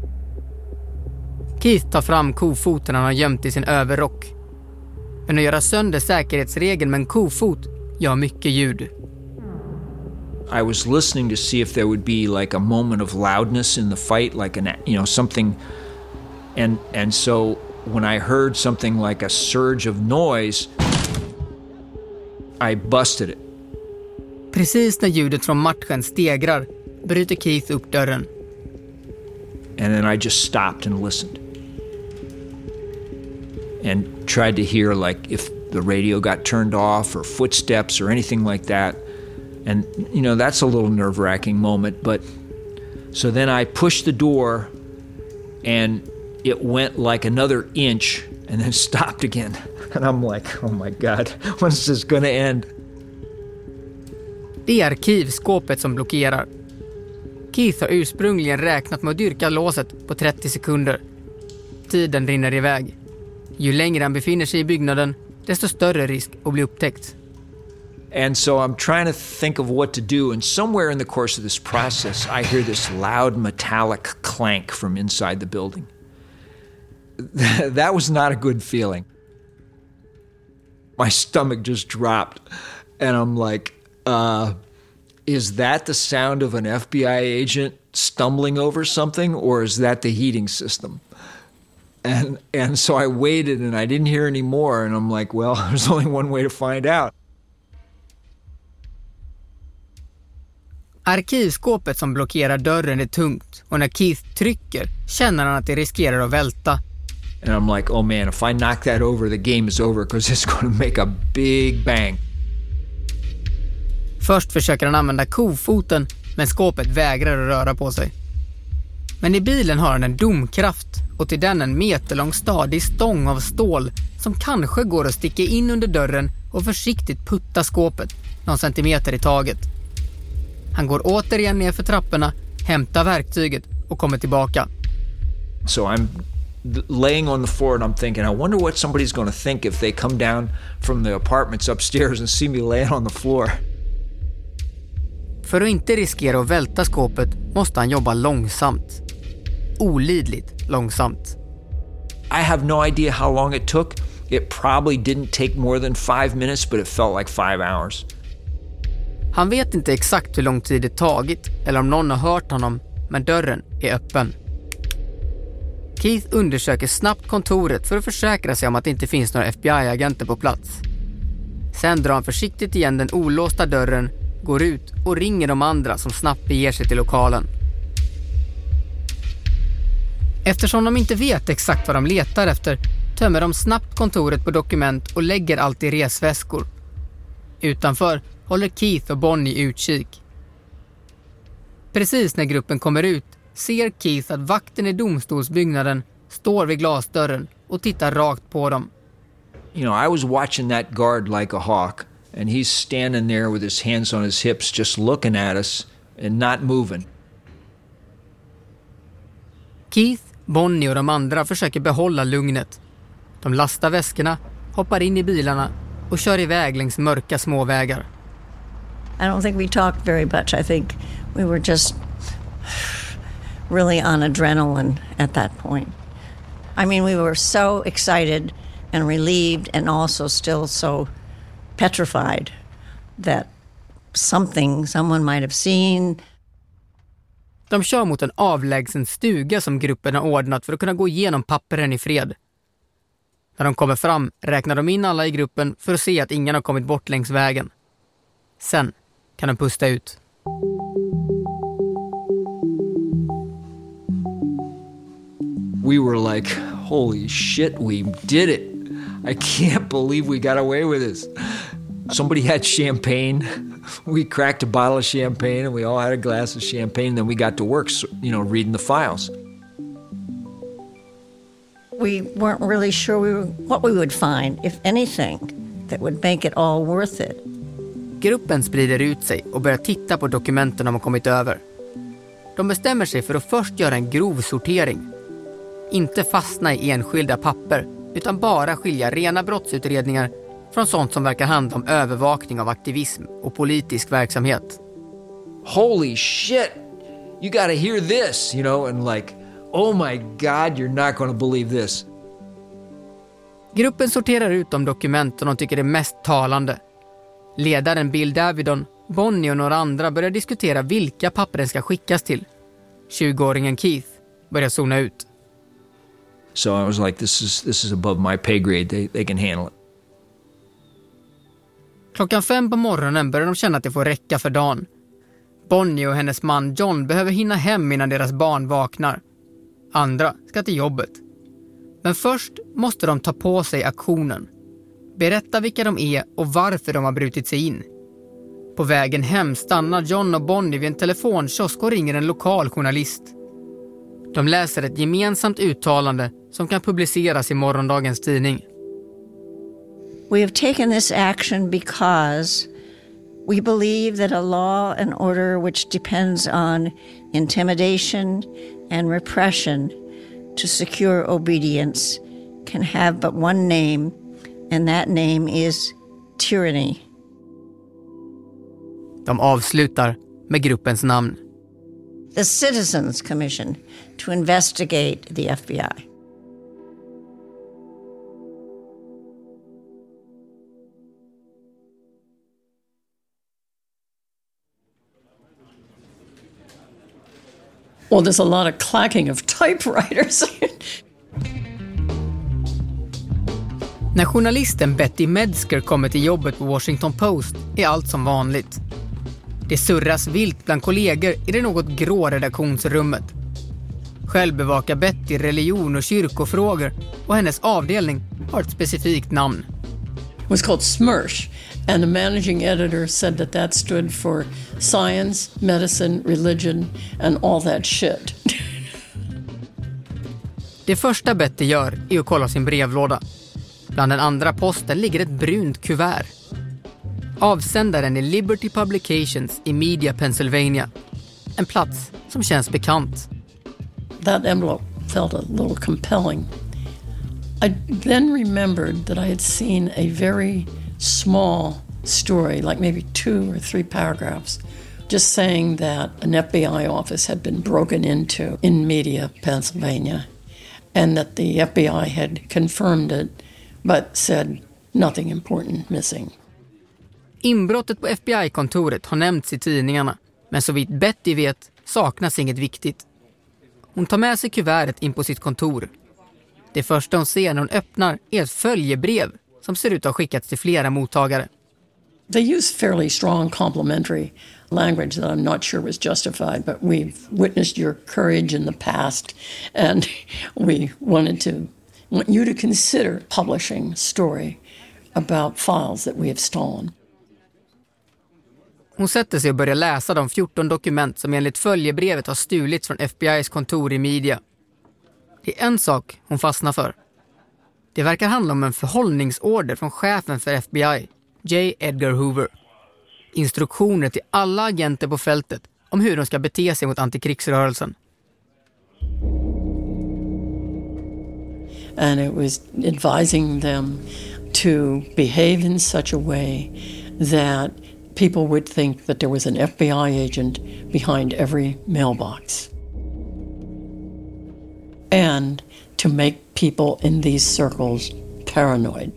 Keith tar fram kofoten han har gömt i sin överrock. Men att göra sönder säkerhetsregeln med en kofot gör mycket ljud. I was listening to see if there would be like a moment of loudness in the fight, like an, you know, something, and and so when I heard something like a surge of noise, I busted it. Precis när ljudet från matchen stegrar bryter Keith upp dörren. And then I just stopped and listened. And tried to hear like if the radio got turned off or footsteps or anything like that. And, you know, that's a little nerve-wracking moment. But so then I pushed the door and it went like another inch and then stopped again. And I'm like, oh my God, when's this gonna end? Det är arkivskåpet som blockerar. Keith har ursprungligen räknat med att dyrka låset på trettio sekunder. Tiden rinner iväg. Ju längre han befinner sig i byggnaden, desto större risk att bli upptäckt. And so I'm trying to think of what to do, and somewhere in the course of this process, I hear this loud metallic clank from inside the building. That was not a good feeling. My stomach just dropped, and I'm like, uh, is that the sound of an F B I agent stumbling over something, or is that the heating system? And and so I waited, and I didn't hear any more, and I'm like, well, there's only one way to find out. Arkivskåpet som blockerar dörren är tungt och när Keith trycker känner han att det riskerar att välta. And I'm like, oh man, if I knock that over, the game is over because it's going to make a big bang. Först försöker han använda kofoten, men skåpet vägrar att röra på sig. Men i bilen har han en domkraft och till den en meterlång stadig stång av stål som kanske går att sticka in under dörren och försiktigt putta skåpet någon centimeter i taget. Han går återigen ner för trapporna, hämtar verktyget och kommer tillbaka. So I'm laying on the floor and I'm thinking, I wonder what somebody's going to think if they come down from the apartments upstairs and see me laying on the floor. För att inte riskera att välta skåpet måste han jobba långsamt. Olidligt långsamt. I have no idea how long it took. It probably didn't take more than five minutes, but it felt like five hours. Han vet inte exakt hur lång tid det tagit eller om någon har hört honom, men dörren är öppen. Keith undersöker snabbt kontoret för att försäkra sig om att det inte finns några F B I-agenter på plats. Sen drar han försiktigt igen den olåsta dörren, går ut och ringer de andra som snabbt beger sig till lokalen. Eftersom de inte vet exakt vad de letar efter tömmer de snabbt kontoret på dokument och lägger allt i resväskor. Utanför håller Keith och Bonnie utkik. Precis när gruppen kommer ut ser Keith att vakten i domstolsbyggnaden står vid glasdörren och tittar rakt på dem. You know, I was watching that guard like a hawk, and he's standing there with his hands on his hips just looking at us and not moving. Keith, Bonnie och de andra försöker behålla lugnet. De lastar väskorna, hoppar in i bilarna och kör iväg längs mörka småvägar. I don't think we talked very much. I think we were just really on adrenaline at that point. I mean, we were so excited and relieved and also still so petrified that something someone might have seen. De kör mot en avlägsen stuga som gruppen har ordnat för att kunna gå igenom papperen i fred. När de kommer fram räknar de in alla i gruppen för att se att ingen har kommit bort längs vägen. Sen kan de pusta ut. We were like, holy shit, we did it. I can't believe we got away with this. Somebody had champagne. We cracked a bottle of champagne and we all had a glass of champagne. And then we got to work, you know, reading the files. We weren't really sure we were, what we would find, if anything, that would make it all worth it. Gruppen sprider ut sig och börjar titta på dokumenten de har kommit över. De bestämmer sig för att först göra en grov sortering. Inte fastna i enskilda papper, utan bara skilja rena brottsutredningar från sånt som verkar handla om övervakning av aktivism och politisk verksamhet. Holy shit! You gotta hear this, you know, and like, oh my God, you're not gonna believe this. Gruppen sorterar ut de dokument som de tycker är mest talande. Ledaren Bill Davidon, Bonnie och några andra börjar diskutera vilka pappren ska skickas till. tjugoåringen Keith börjar zona ut. So I was like, this is this is above my pay grade. They they can handle it. Klockan fem på morgonen börjar de känna att det får räcka för dagen. Bonnie och hennes man John behöver hinna hem innan deras barn vaknar. Andra ska till jobbet. Men först måste de ta på sig aktionen. Berätta vilka de är och varför de har brutit sig in. På vägen hem stannar John och Bonnie vid en telefonkiosk och ringer en lokal journalist. De läser ett gemensamt uttalande som kan publiceras i morgondagens tidning. We have taken this action because we believe that a law and order which depends on intimidation and repression to secure obedience can have but one name, and that name is tyranny. De avslutar med gruppens namn. The Citizens Commission to investigate the F B I. Well, there's a lot of clacking of typewriters. När journalisten Betty Metzger kommer till jobbet på Washington Post är allt som vanligt. Det surras vilt bland kollegor i det något grå redaktionsrummet. Själv bevakar Betty religion och kyrkofrågor och hennes avdelning har ett specifikt namn. It was called SMERSH, and the managing editor said that that stood for science, medicine, religion and all that shit. Det första Betty gör är att kolla sin brevlåda. Bland den andra posten ligger ett brunt kuvert. Avsändaren är Liberty Publications i Media, Pennsylvania. En plats som känns bekant. That envelope felt a little compelling. I then remembered that I had seen a very small story, like maybe two or three paragraphs, just saying that an F B I office had been broken into in Media, Pennsylvania, and that the F B I had confirmed it, but said nothing important missing. Inbrottet på F B I-kontoret har nämnts i tidningarna, men så vitt Betty vet saknas inget viktigt. Hon tar med sig kuvertet in på sitt kontor. Det första hon ser när hon öppnar är ett följebrev som ser ut att ha skickats till flera mottagare. They use fairly strong complimentary language that I'm not sure was justified, but we've witnessed your courage in the past, and we wanted to want you to consider publishing a story about files that we have stolen. Hon sätter sig och börjar läsa de fjorton dokument som enligt följebrevet har stulits från F B I:s kontor i Media. Det är en sak hon fastnar för. Det verkar handla om en förhållningsorder från chefen för F B I, J. Edgar Hoover. Instruktioner till alla agenter på fältet om hur de ska bete sig mot antikrigsrörelsen. And it was advising them to behave in such a way that people would think that there was an F B I agent behind every mailbox. And to make people in these circles paranoid.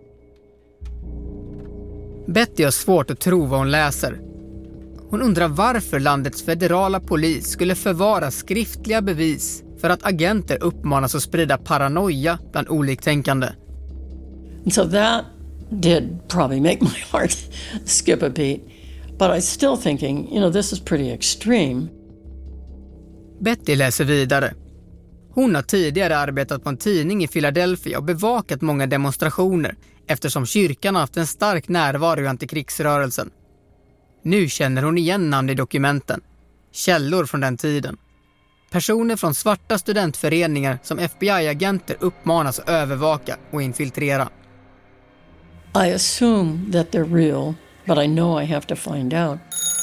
Betty har svårt att tro vad hon läser. Hon undrar varför landets federala polis skulle förvara skriftliga bevis för att agenter uppmanas att sprida paranoia bland oliktänkande. And so that did probably make my heart skip a beat. But I still thinking, you know, this is pretty extreme. Betty läser vidare. Hon har tidigare arbetat på en tidning i Philadelphia och bevakat många demonstrationer eftersom kyrkan har haft en stark närvaro i antikrigsrörelsen. Nu känner hon igen namn i dokumenten. Källor från den tiden. Personer från svarta studentföreningar som F B I-agenter uppmanas att övervaka och infiltrera. I assume that they're real, but I know I have to find out.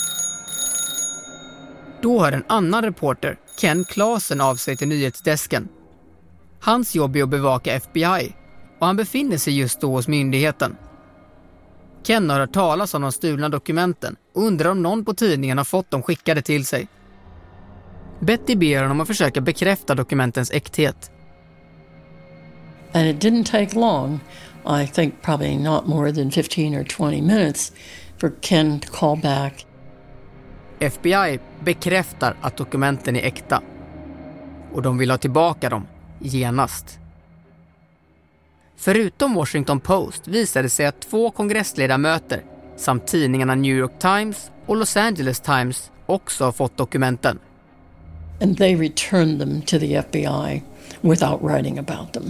Då har en annan reporter, Ken Klasen, av sig till nyhetsdesken. Hans jobb är att bevaka F B I och han befinner sig just då hos myndigheten. Ken har hört talas om de stulna dokumenten och undrar om någon på tidningen har fått dem skickade till sig. Betty ber honom att försöka bekräfta dokumentens äkthet. And it didn't take long, I think probably not more than fifteen or twenty minutes, for Ken to call back. F B I bekräftar att dokumenten är äkta. Och de vill ha tillbaka dem genast. Förutom Washington Post visade sig att två kongressledamöter samt tidningarna New York Times och Los Angeles Times också har fått dokumenten. And they returned them to the F B I without writing about them.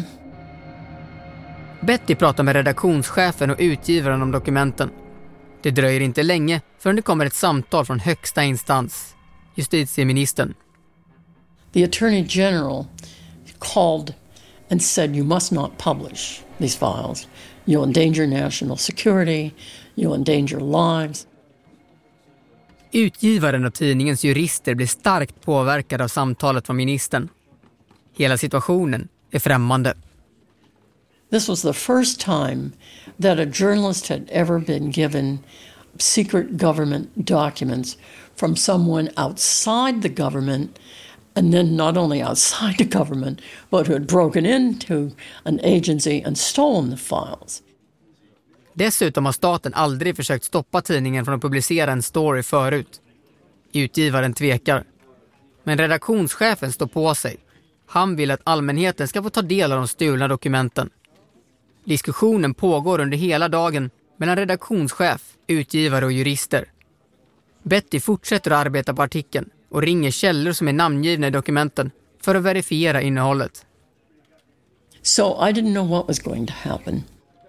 Betty pratar med redaktionschefen och utgivaren om dokumenten. Det dröjer inte länge förrän det kommer ett samtal från högsta instans, justitieministern. The Attorney General called and said you must not publish these files. You'll endanger national security, you'll endanger lives. Utgivaren och tidningens jurister blir starkt påverkade av samtalet från ministern. Hela situationen är främmande. This was the first time that a journalist had ever been given secret government documents from someone outside the government, and then not only outside the government, but who had broken into an agency and stolen the files. Dessutom har staten aldrig försökt stoppa tidningen från att publicera en story förut. Utgivaren tvekar. Men redaktionschefen står på sig. Han vill att allmänheten ska få ta del av de stulna dokumenten. Diskussionen pågår under hela dagen mellan redaktionschef, utgivare och jurister. Betty fortsätter att arbeta på artikeln och ringer källor som är namngivna i dokumenten för att verifiera innehållet. So I didn't know what was going to happen.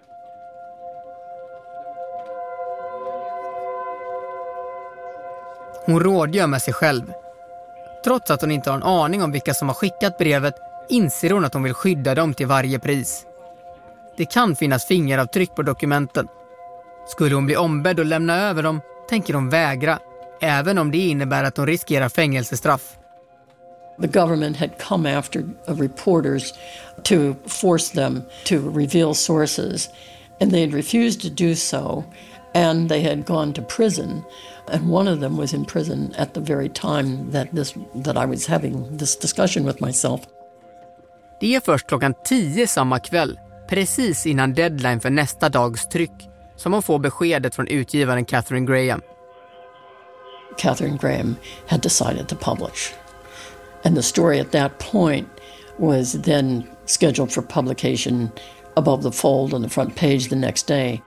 Hon rådgör med sig själv. Trots att hon inte har en aning om vilka som har skickat brevet inser hon att hon vill skydda dem till varje pris. Det kan finnas fingeravtryck på dokumenten. Skulle hon bli ombedd att lämna över dem tänker hon vägra, även om det innebär att hon riskerar fängelsestraff. The government had come after reporters to force them to reveal sources, and they had refused to do so, and they had gone to prison, and one of them was in prison at the very time that this that I was having this discussion with myself. Det är först klockan tio samma kväll, precis innan deadline för nästa dags tryck, som hon får beskedet från utgivaren Catherine Graham. Catherine Graham had decided to publish. And the story at that point was then scheduled for publication above the fold on the front page the next day.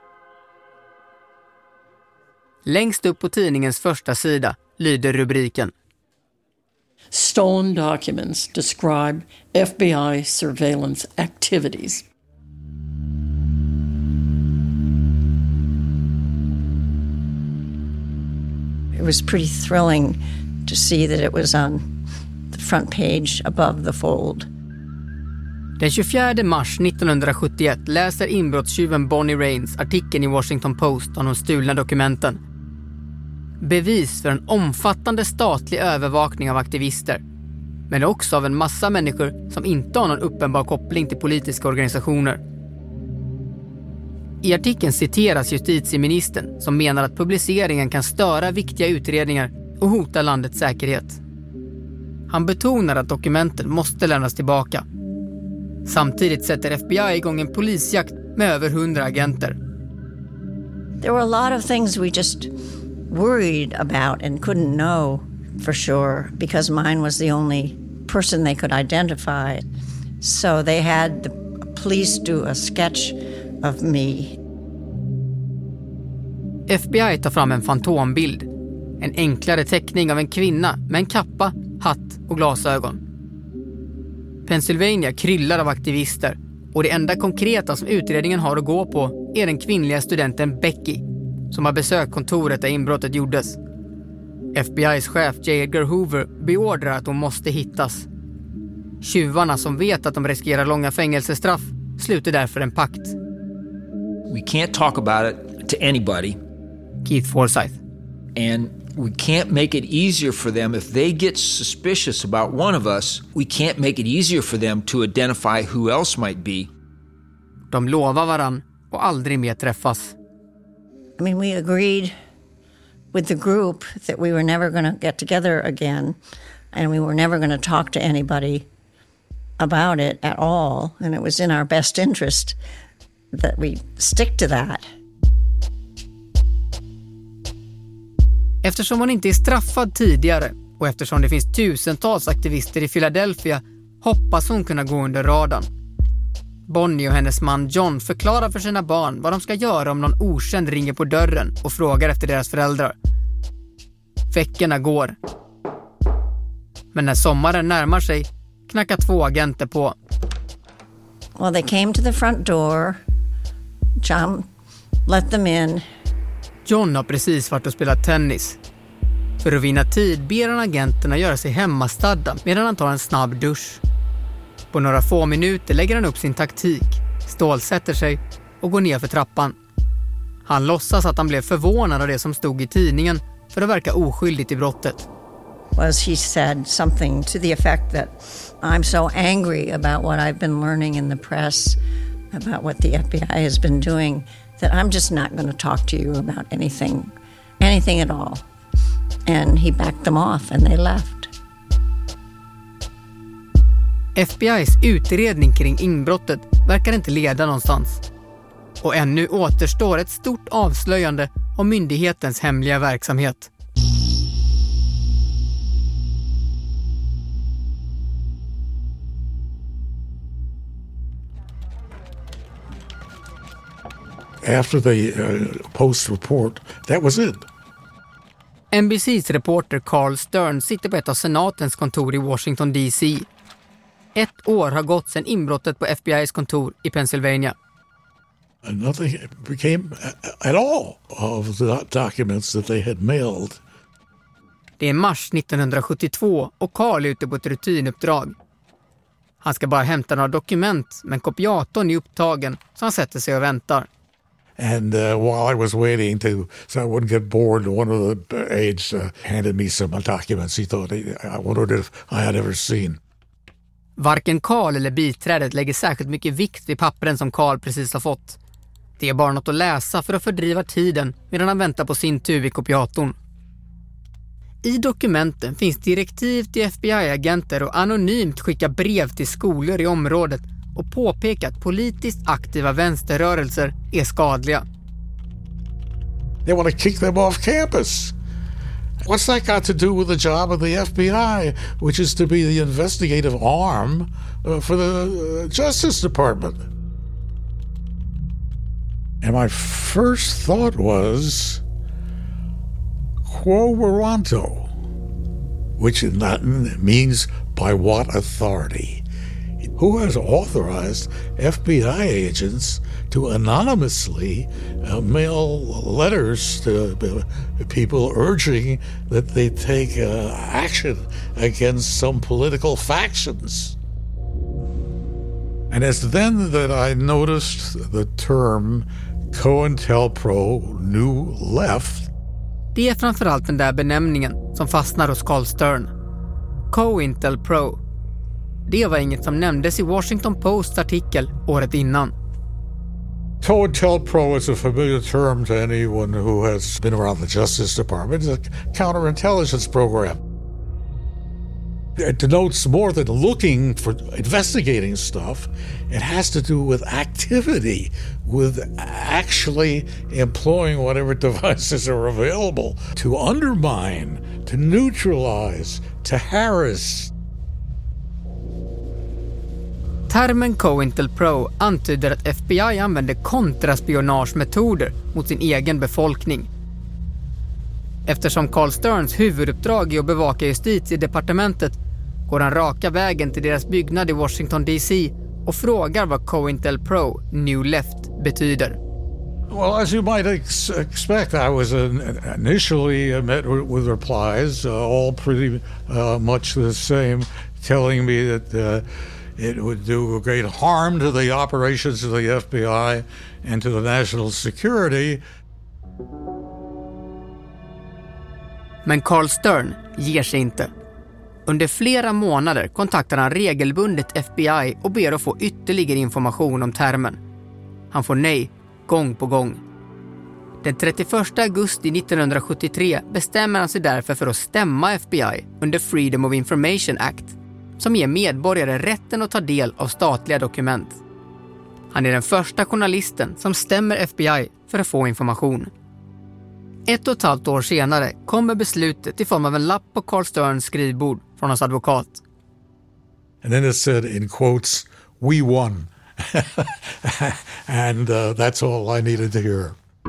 Längst upp på tidningens första sida lyder rubriken: Stolen documents describe F B I surveillance activities. it was pretty thrilling to see that it was on the front page above the fold. Den tjugofjärde mars nittonhundrasjuttioett läser inbrottstjuven Bonnie Raines artikeln i Washington Post om de stulna dokumenten. Bevis för en omfattande statlig övervakning av aktivister, men också av en massa människor som inte har någon uppenbar koppling till politiska organisationer. I artikeln citeras justitieministern som menar att publiceringen kan störa viktiga utredningar och hota landets säkerhet. Han betonar att dokumenten måste lämnas tillbaka. Samtidigt sätter F B I igång en polisjakt med över hundra agenter. There were a lot of things we just worried about and couldn't know for sure because mine was the only person they could identify. So they had the police do a sketch of me. F B I tar fram en fantombild. En enklare teckning av en kvinna med en kappa, hatt och glasögon. Pennsylvania kryllar av aktivister och det enda konkreta som utredningen har att gå på är den kvinnliga studenten Becky som har besökt kontoret där inbrottet gjordes. F B I:s chef J. Edgar Hoover beordrar att hon måste hittas. Tjuvarna som vet att de riskerar långa fängelsestraff sluter därför en pakt. We can't talk about it to anybody. Keith Forsyth. And we can't make it easier for them if they get suspicious about one of us. We can't make it easier for them to identify who else might be. De lovar varann och aldrig mer träffas. I mean, we agreed with the group that we were never going to get together again and we were never going to talk to anybody about it at all. And it was in our best interest that we stick to that. Eftersom hon inte är straffad tidigare och eftersom det finns tusentals aktivister i Philadelphia hoppas hon kunna gå under radarn. Bonnie och hennes man John förklarar för sina barn vad de ska göra om någon okänd ringer på dörren och frågar efter deras föräldrar. Veckorna går. Men när sommaren närmar sig knackar två agenter på. Well, they came to the front door. John let them in. John har precis varit och spelat tennis. För att vinna tid ber han agenterna göra sig hemmastadda medan han tar en snabb dusch. På några få minuter lägger han upp sin taktik, stålsätter sig och går ner för trappan. Han låtsas att han blev förvånad av det som stod i tidningen för att verka oskyldigt i brottet. Was he said something to the effect that I'm so angry about what I've been learning in the press about what the F B I has been doing that I'm just not going to talk to you about anything, anything at all. And he backed them off and they left. F B I:s utredning kring inbrottet verkar inte leda någonstans. Och ännu återstår ett stort avslöjande om myndighetens hemliga verksamhet. After the uh, Post report, that was it. N B C:s reporter Carl Stern sitter på ett av senatens kontor i Washington D C. Ett år har gått sedan inbrottet på F B I:s kontor i Pennsylvania. Nothing became at all of the documents that they had mailed. Det är mars nittonhundrasjuttiotvå och Carl är ute på ett rutinuppdrag. Han ska bara hämta några dokument, men kopiatorn är upptagen så han sätter sig och väntar. And uh, while I was waiting to, so I wouldn't get bored, one of the aides uh, handed me some documents he thought he, I wondered if I had ever seen. Varken Carl eller biträdet lägger särskilt mycket vikt vid pappren som Carl precis har fått. Det är bara något att läsa för att fördriva tiden medan han väntar på sin tur vid kopiatorn. I dokumenten finns direktiv till F B I-agenter och anonymt skicka brev till skolor i området och påpeka att politiskt aktiva vänsterrörelser är skadliga. They want to kick them off campus. What's that got to do with the job of the F B I, which is to be the investigative arm uh, for the uh, Justice Department? And my first thought was, quo warranto, which in Latin means by what authority? Who has authorized F B I agents to anonymously uh, mail letters to uh, people urging that they take uh, action against some political factions. And it's then that I noticed the term COINTELPRO New Left. Det är framförallt den där benämningen som fastnar hos Carl Stern. COINTELPRO. Det var inget som nämndes i Washington Posts artikel året innan. COINTELPRO is a familiar term to anyone who has been around the Justice Department. It's a counterintelligence program. It denotes more than looking for investigating stuff. It has to do with activity, with actually employing whatever devices are available to undermine, to neutralize, to harass. Termen COINTELPRO antyder att F B I använder kontraspionagemetoder mot sin egen befolkning. Eftersom Carl Sterns huvuduppdrag är att bevaka justitiedepartementet går han raka vägen till deras byggnad i Washington D C och frågar vad COINTELPRO New Left betyder. Well, as you might ex- expect, I was uh, initially met with replies, uh, all pretty uh, much the same, telling me that uh, it would do great harm to the operations of the F B I and to the national security. Men Carl Stern ger sig inte. Under flera månader kontaktar han regelbundet F B I och ber att få ytterligare information om termen. Han får nej, gång på gång. Den trettioförsta augusti nittonhundrasjuttiotre bestämmer han sig därför för att stämma F B I under Freedom of Information Act, som ger medborgare rätten att ta del av statliga dokument. Han är den första journalisten som stämmer F B I för att få information. Ett och ett halvt år senare kommer beslutet i form av en lapp på Carl Sterns skrivbord från hans advokat. And then it said in quotes, "We won." And uh, that's all I needed to hear.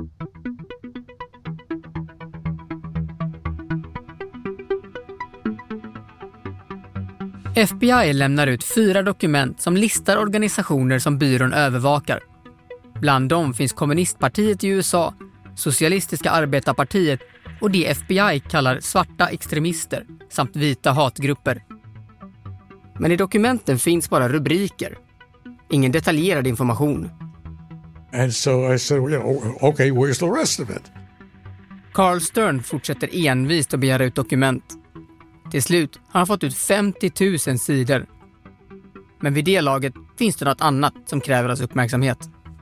F B I lämnar ut fyra dokument som listar organisationer som byrån övervakar. Bland dem finns kommunistpartiet i U S A, Socialistiska arbetarpartiet och det F B I kallar svarta extremister samt vita hatgrupper. Men i dokumenten finns bara rubriker. Ingen detaljerad information. And so I said, you know, okay, where's the rest of it? Carl Stern fortsätter envist att begära ut dokument. Till slut har han fått ut femtio tusen sidor. Men vid det laget finns det något annat som kräver hans uppmärksamhet.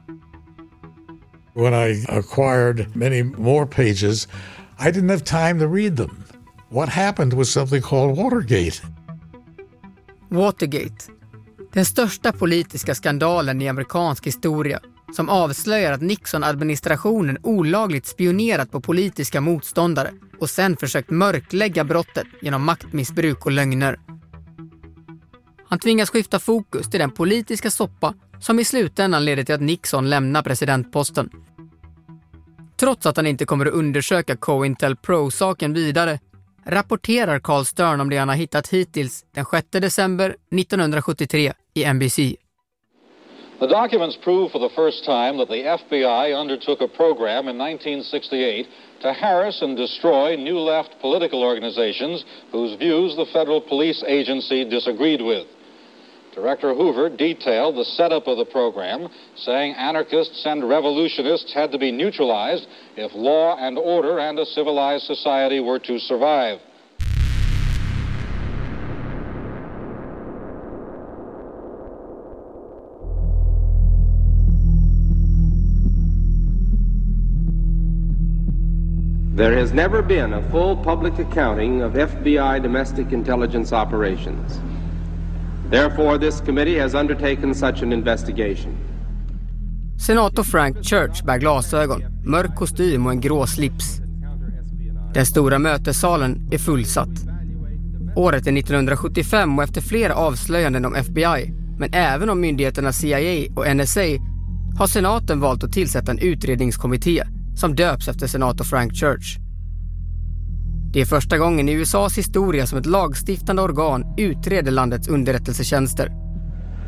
When I acquired many more pages, I didn't have time to read them. What happened was something called Watergate. Watergate. Den största politiska skandalen i amerikansk historia som avslöjar att Nixon-administrationen olagligt spionerat på politiska motståndare och sen försökt mörklägga brottet genom maktmissbruk och lögner. Han tvingas skifta fokus till den politiska soppa som i slutändan leder till att Nixon lämnar presidentposten. Trots att han inte kommer att undersöka COINTELPRO-saken vidare rapporterar Carl Stern om det han har hittat hittills den sjätte december nittonhundrasjuttiotre i N B C. The documents prove for the first time that the F B I undertook a program in nineteen sixty-eight to harass and destroy New Left political organizations whose views the federal police agency disagreed with. Director Hoover detailed the setup of the program, saying anarchists and revolutionists had to be neutralized if law and order and a civilized society were to survive. There has never been a full public accounting of F B I domestic intelligence operations. Therefore, this committee has undertaken such an investigation. Senator Frank Church bär glasögon, mörk kostym och en grå slips. Den stora mötessalen är fullsatt. Året är nittonhundrasjuttiofem och efter flera avslöjanden om F B I, men även om myndigheterna C I A och N S A, har senaten valt att tillsätta en utredningskommitté som döps efter senator Frank Church. Det är första gången i U S A:s historia som ett lagstiftande organ utreder landets underrättelsetjänster.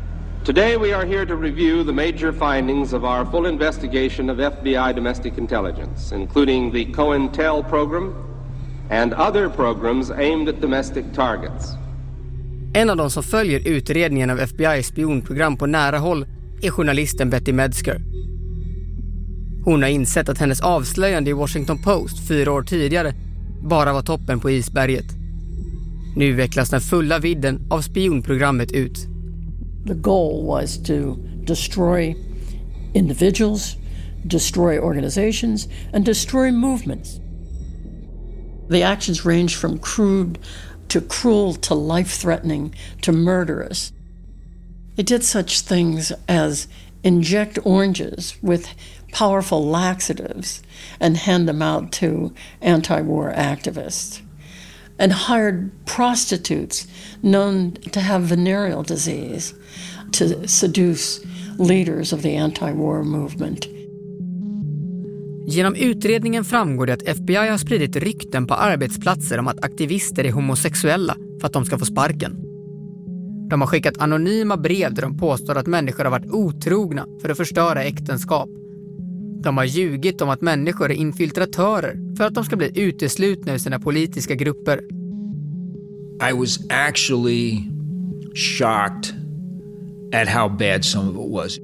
Today we are here to review the major findings of our full investigation of F B I domestic intelligence, including the COINTEL program and other programs aimed at domestic targets. En av de som följer utredningen av F B I:s spionprogram på nära håll är journalisten Betty Metzger. Hon har insett att hennes avslöjande i Washington Post fyra år tidigare bara var toppen på isberget. Nu vecklas den fulla vidden av spionprogrammet ut. The goal was to destroy individuals, destroy organizations, and destroy movements. The actions range from crude to cruel to life-threatening to murderous. It did such things as inject oranges with powerful laxatives and hand them out to anti-war activists, and hired prostitutes known to have venereal disease to seduce leaders of the anti-war movement. Genom utredningen framgår det att F B I har spridit rykten på arbetsplatser om att aktivister är homosexuella för att de ska få sparken. De har skickat anonyma brev där de påstår att människor har varit otrogna för att förstöra äktenskap. De har ljugit om att människor är infiltratörer för att de ska bli uteslutna ur sina politiska grupper. I was actually shocked at how bad some of it was.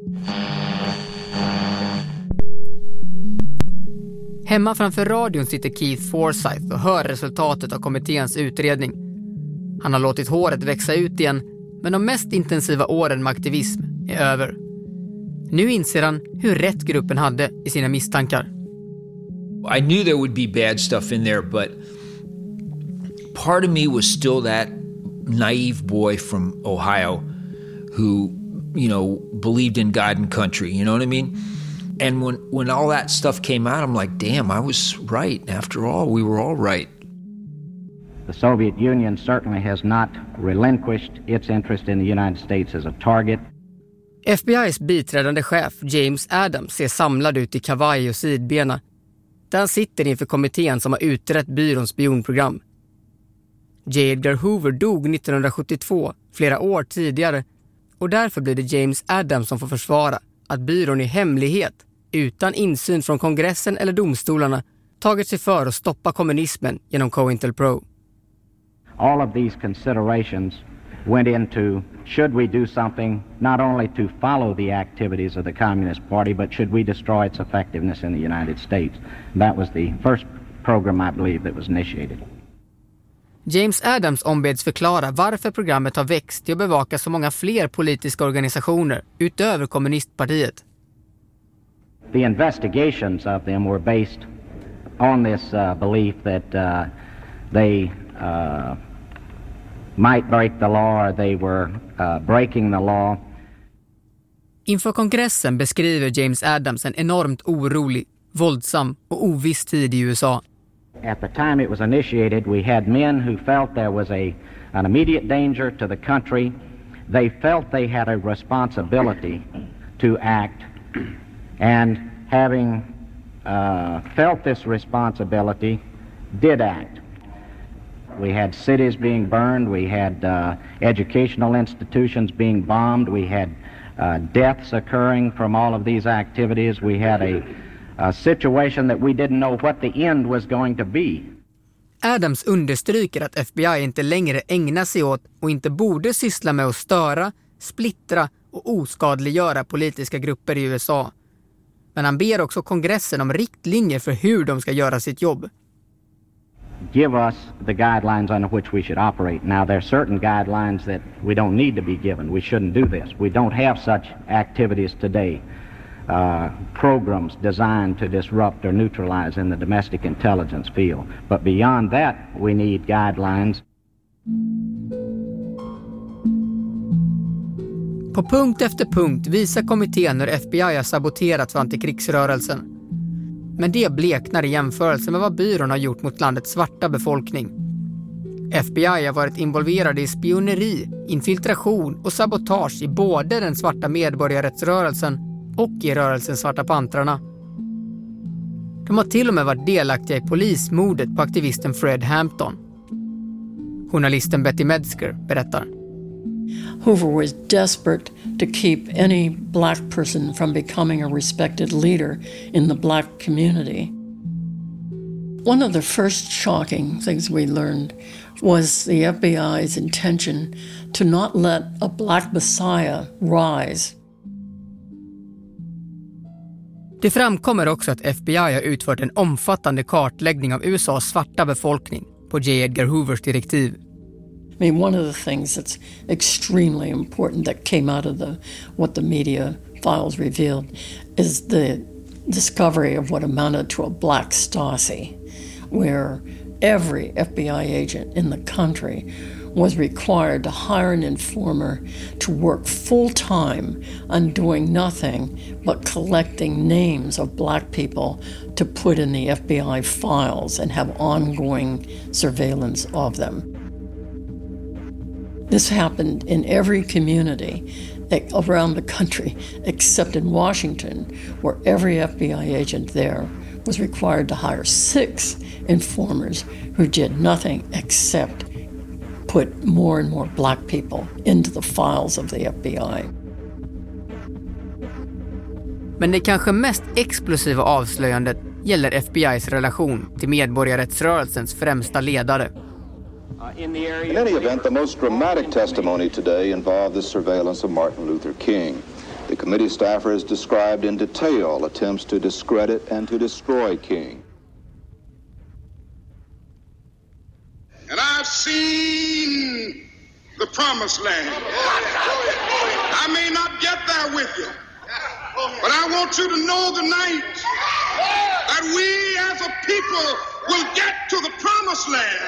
Hemma framför radion sitter Keith Forsyth och hör resultatet av kommitténs utredning. Han har låtit håret växa ut igen, men de mest intensiva åren med aktivism är över. Nu inser han hur rätt gruppen hade i sina misstankar. I knew there would be bad stuff in there, but part of me was still that naive boy from Ohio who, you know, believed in God and country, you know what I mean? And when, when all that stuff came out, I'm like, damn, I was right. After all, we were all right. The Soviet Union certainly has not relinquished its interest in the United States as a target. F B I:s biträdande chef James Adams ser samlad ut i kavaj och sidbena. Där han sitter inför kommittén som har utrett byråns spionprogram. J. Edgar Hoover dog nittonhundrasjuttiotvå, flera år tidigare, och därför blir det James Adams som får försvara att byrån i hemlighet, utan insyn från kongressen eller domstolarna, tagit sig för att stoppa kommunismen genom COINTELPRO. All of these considerations went into, should we do something not only to follow the activities of the Communist Party, but should we destroy its effectiveness in the United States? That was the first program, I believe, that was initiated. James Adams ombeds förklara varför programmet har växt till att bevaka så många fler politiska organisationer utöver kommunistpartiet. The investigations of them were based on this uh, belief that uh, they uh, might break the law or they were uh, breaking the law. Inför kongressen beskriver James Adams en enormt orolig, våldsam och oviss tid i U S A. At the time it was initiated, we had men who felt there was a, an immediate danger to the country. They felt they had a responsibility to act, and having uh, felt this responsibility, did act. We had cities being burned, we had uh, educational institutions being bombed, we had uh, deaths occurring from all of these activities, we had a A situation that we didn't know what the end was going to be. Adams understryker att F B I inte längre ägnar sig åt och inte borde syssla med att störa, splittra och oskadliggöra politiska grupper i U S A. Men han ber också kongressen om riktlinjer för hur de ska göra sitt jobb. Give us the guidelines under which we should operate. Now there are certain guidelines that we don't need to be given. We shouldn't do this. We don't have such activities today. Uh, programs designed to disrupt or neutralize in the domestic intelligence field. But beyond that, we need guidelines. På punkt efter punkt visar kommittén hur F B I har saboterat för antikrigsrörelsen. Men det bleknar i jämförelse med vad byrån har gjort mot landets svarta befolkning. F B I har varit involverade i spioneri, infiltration och sabotage i både den svarta medborgarrättsrörelsen och i rörelsen Svarta Pantrarna. De har till och med varit delaktiga i polismordet på aktivisten Fred Hampton. Journalisten Betty Metzger berättar. Hoover was desperate to keep any black person from becoming a respected leader in the black community. One of the first shocking things we learned was the F B I's intention to not let a black messiah rise. Det framkommer också att F B I har utfört en omfattande kartläggning av U S A:s svarta befolkning på J. Edgar Hoovers direktiv. I mean, one of the things that's extremely important that came out of the what the media files revealed is the discovery of what amounted to a black Stasi, where every F B I agent in the country was required to hire an informer to work full-time on doing nothing but collecting names of black people to put in the F B I files and have ongoing surveillance of them. This happened in every community around the country except in Washington, where every F B I agent there was required to hire six informers who did nothing except put more and more black people into the files of the F B I. Men det kanske mest explosiva avslöjandet gäller F B I:s relation till medborgarrättsrörelsens främsta ledare. In any event, the most dramatic testimony today involved the surveillance of Martin Luther King. The committee staffers described in detail attempts to discredit and to destroy King. And I've seen the promised land. I may not get there with you, but I want you to know tonight that we as a people will get to the promised land.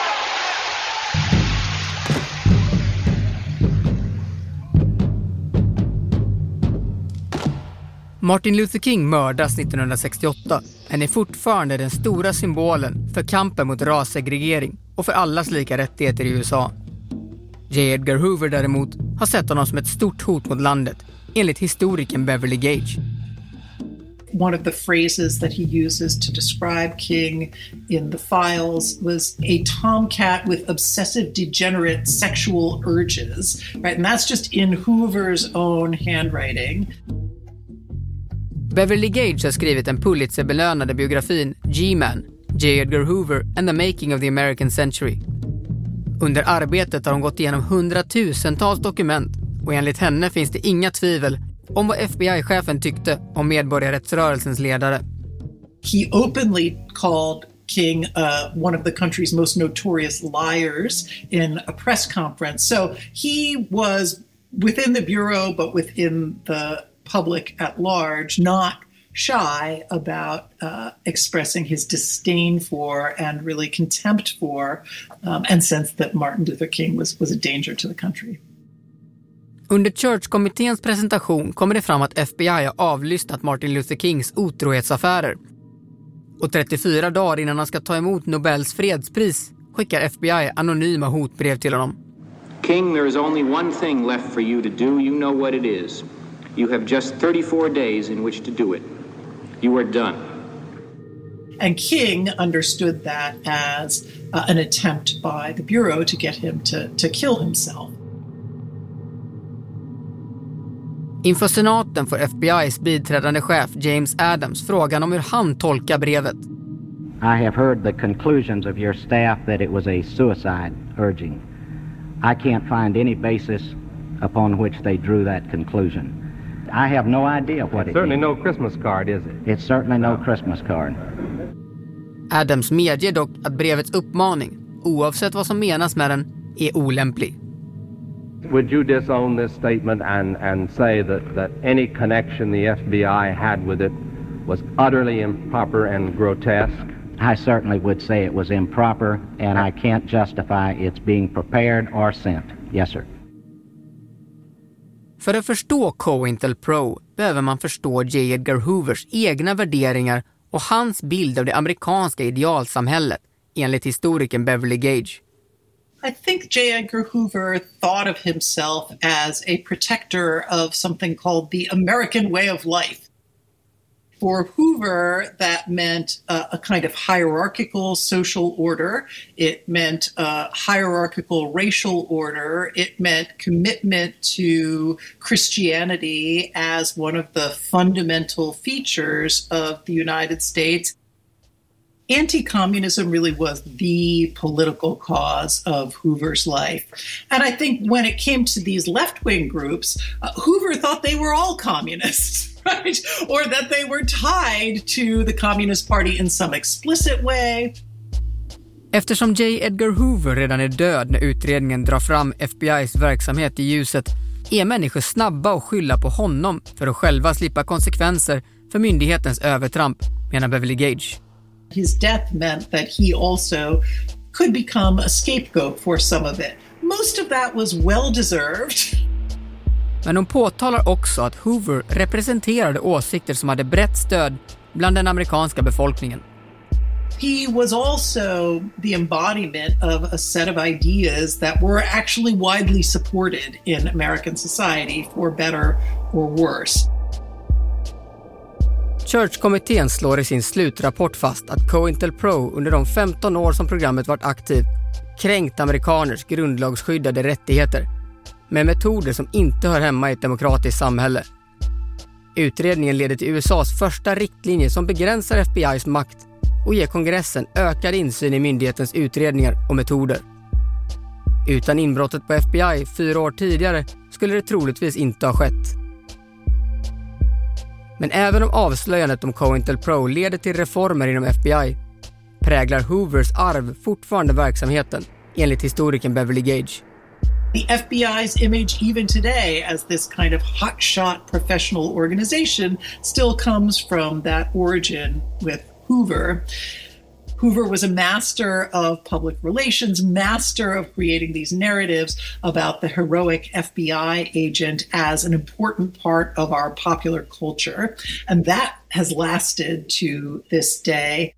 Martin Luther King mördas nittonhundrasextioåtta. Han är fortfarande den stora symbolen för kampen mot rassegregering och för allas lika rättigheter i U S A. J. Edgar Hoover däremot har sett honom som ett stort hot mot landet, enligt historikern Beverly Gage. One of the phrases that he uses to describe King in the files was a tomcat with obsessive degenerate sexual urges, right? And that's just in Hoover's own handwriting. Beverly Gage har skrivit den Pulitzer-belönade biografin G-Man, J. Edgar Hoover and the Making of the American Century. Under arbetet har hon gått igenom hundratusentals dokument och enligt henne finns det inga tvivel om vad F B I-chefen tyckte om medborgarrättsrörelsens ledare. He openly called King uh, one of the country's most notorious liars in a press conference. So he was within the bureau, but within the public at large, not shy about uh, expressing his disdain for and really contempt for um, and sense that Martin Luther King was, was a danger to the country. Under Church-kommitténs presentation kommer det fram att F B I har avlyssnat Martin Luther Kings otrohetsaffärer. Och trettiofyra dagar innan han ska ta emot Nobels fredspris skickar F B I anonyma hotbrev till honom. King, there is only one thing left for you to do. You know what it is. You have just thirty-four days in which to do it. You are done. And King understood that as uh, an attempt by the Bureau to get him to, to kill himself. Inför senaten får F B I:s biträdande chef James Adams frågan om hur han tolkar brevet. I have heard the conclusions of your staff that it was a suicide urging. I can't find any basis upon which they drew that conclusion. I have no idea what it is. Certainly no Christmas card, is it? It's certainly no Christmas card. Adams medger dock att brevets uppmaning, oavsett vad som menas med den, är olämplig. Would you disown this statement and, and say that, that any connection the F B I had with it was utterly improper and grotesque? I certainly would say it was improper, and I can't justify its being prepared or sent. Yes, sir. För att förstå COINTELPRO behöver man förstå J. Edgar Hoovers egna värderingar och hans bild av det amerikanska idealsamhället, enligt historikern Beverly Gage. I think J. Edgar Hoover thought of himself as a protector of something called the American way of life. For Hoover, that meant uh, a kind of hierarchical social order. It meant a hierarchical racial order. It meant commitment to Christianity as one of the fundamental features of the United States. Anti-communism really was the political cause of Hoover's life. And I think when it came to these left-wing groups, uh, Hoover thought they were all communists, right? Or that they were tied to the Communist Party in some explicit way. Eftersom J. Edgar Hoover redan är död när utredningen drar fram F B I:s verksamhet i ljuset, är människor snabba att skylla på honom för att själva slippa konsekvenser för myndighetens övertramp, menar Beverly Gage. His death meant that he also could become a scapegoat for some of it. Most of that was well-deserved. Men hon påtalar också att Hoover representerade åsikter som hade brett stöd bland den amerikanska befolkningen. He was also the embodiment of a set of ideas that were actually widely supported in American society, for better or worse. Church-kommittén slår i sin slutrapport fast att COINTELPRO under de femton år som programmet varit aktivt kränkt amerikaners grundlagsskyddade rättigheter med metoder som inte hör hemma i ett demokratiskt samhälle. Utredningen leder till U S A:s första riktlinje som begränsar F B I:s makt och ger kongressen ökad insyn i myndighetens utredningar och metoder. Utan inbrottet på F B I fyra år tidigare skulle det troligtvis inte ha skett. Men även om avslöjandet om COINTELPRO leder till reformer inom F B I präglar Hoovers arv fortfarande verksamheten, enligt historikern Beverly Gage. The F B I's image even today as this kind of hotshot professional organization still comes from that origin with Hoover. Hoover was a master of public relations, master of creating these narratives about the heroic F B I agent as an important part of our popular culture. And that has lasted to this day.